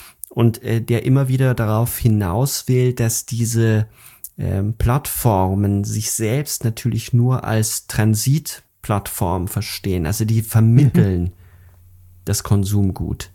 und äh, der immer wieder darauf hinaus will, dass diese ähm, Plattformen sich selbst natürlich nur als Transitplattform verstehen. Also die vermitteln mhm. das Konsumgut.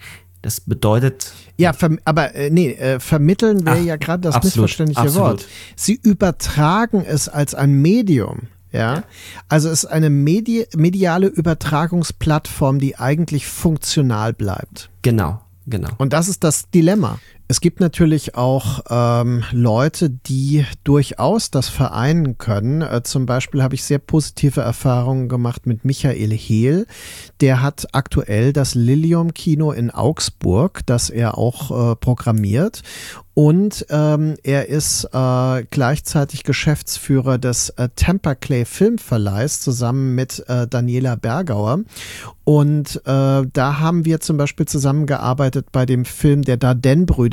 Das bedeutet... Ja, ver- aber äh, nee, äh, vermitteln wäre ja gerade das absolut, missverständliche absolut. Wort. Sie übertragen es als ein Medium. Ja, ja. Also es ist eine Medi- mediale Übertragungsplattform, die eigentlich funktional bleibt. Genau, genau. Und das ist das Dilemma. Es gibt natürlich auch ähm, Leute, die durchaus das vereinen können. Äh, zum Beispiel habe ich sehr positive Erfahrungen gemacht mit Michael Hehl. Der hat aktuell das Lilium-Kino in Augsburg, das er auch äh, programmiert. Und ähm, er ist äh, gleichzeitig Geschäftsführer des äh, Tampa-Clay Filmverleihs zusammen mit äh, Daniela Bergauer. Und äh, da haben wir zum Beispiel zusammengearbeitet bei dem Film der Dardenne-Brüder,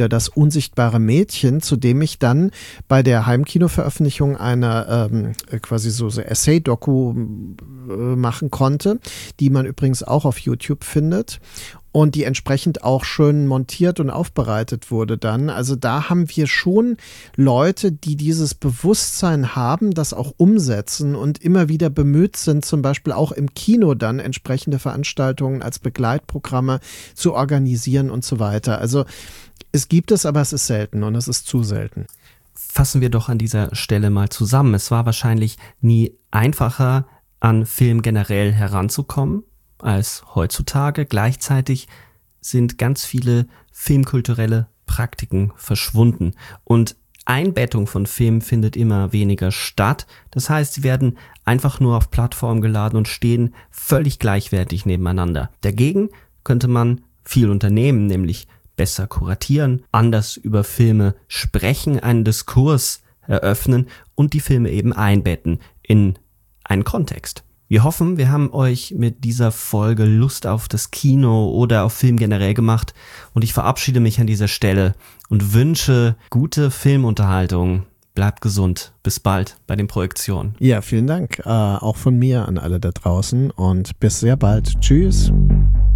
wieder das unsichtbare Mädchen, zu dem ich dann bei der Heimkinoveröffentlichung einer ähm, quasi so, so Essay-Doku äh, machen konnte, die man übrigens auch auf YouTube findet. Und die entsprechend auch schön montiert und aufbereitet wurde dann. Also da haben wir schon Leute, die dieses Bewusstsein haben, das auch umsetzen und immer wieder bemüht sind, zum Beispiel auch im Kino dann entsprechende Veranstaltungen als Begleitprogramme zu organisieren und so weiter. Also es gibt es, aber es ist selten und es ist zu selten. Fassen wir doch an dieser Stelle mal zusammen. Es war wahrscheinlich nie einfacher, an Film generell heranzukommen als heutzutage. Gleichzeitig sind ganz viele filmkulturelle Praktiken verschwunden und Einbettung von Filmen findet immer weniger statt. Das heißt, sie werden einfach nur auf Plattformen geladen und stehen völlig gleichwertig nebeneinander. Dagegen könnte man viel unternehmen, nämlich besser kuratieren, anders über Filme sprechen, einen Diskurs eröffnen und die Filme eben einbetten in einen Kontext. Wir hoffen, wir haben euch mit dieser Folge Lust auf das Kino oder auf Film generell gemacht und ich verabschiede mich an dieser Stelle und wünsche gute Filmunterhaltung. Bleibt gesund. Bis bald bei den Projektionen. Ja, vielen Dank. Äh, auch von mir an alle da draußen und bis sehr bald. Tschüss.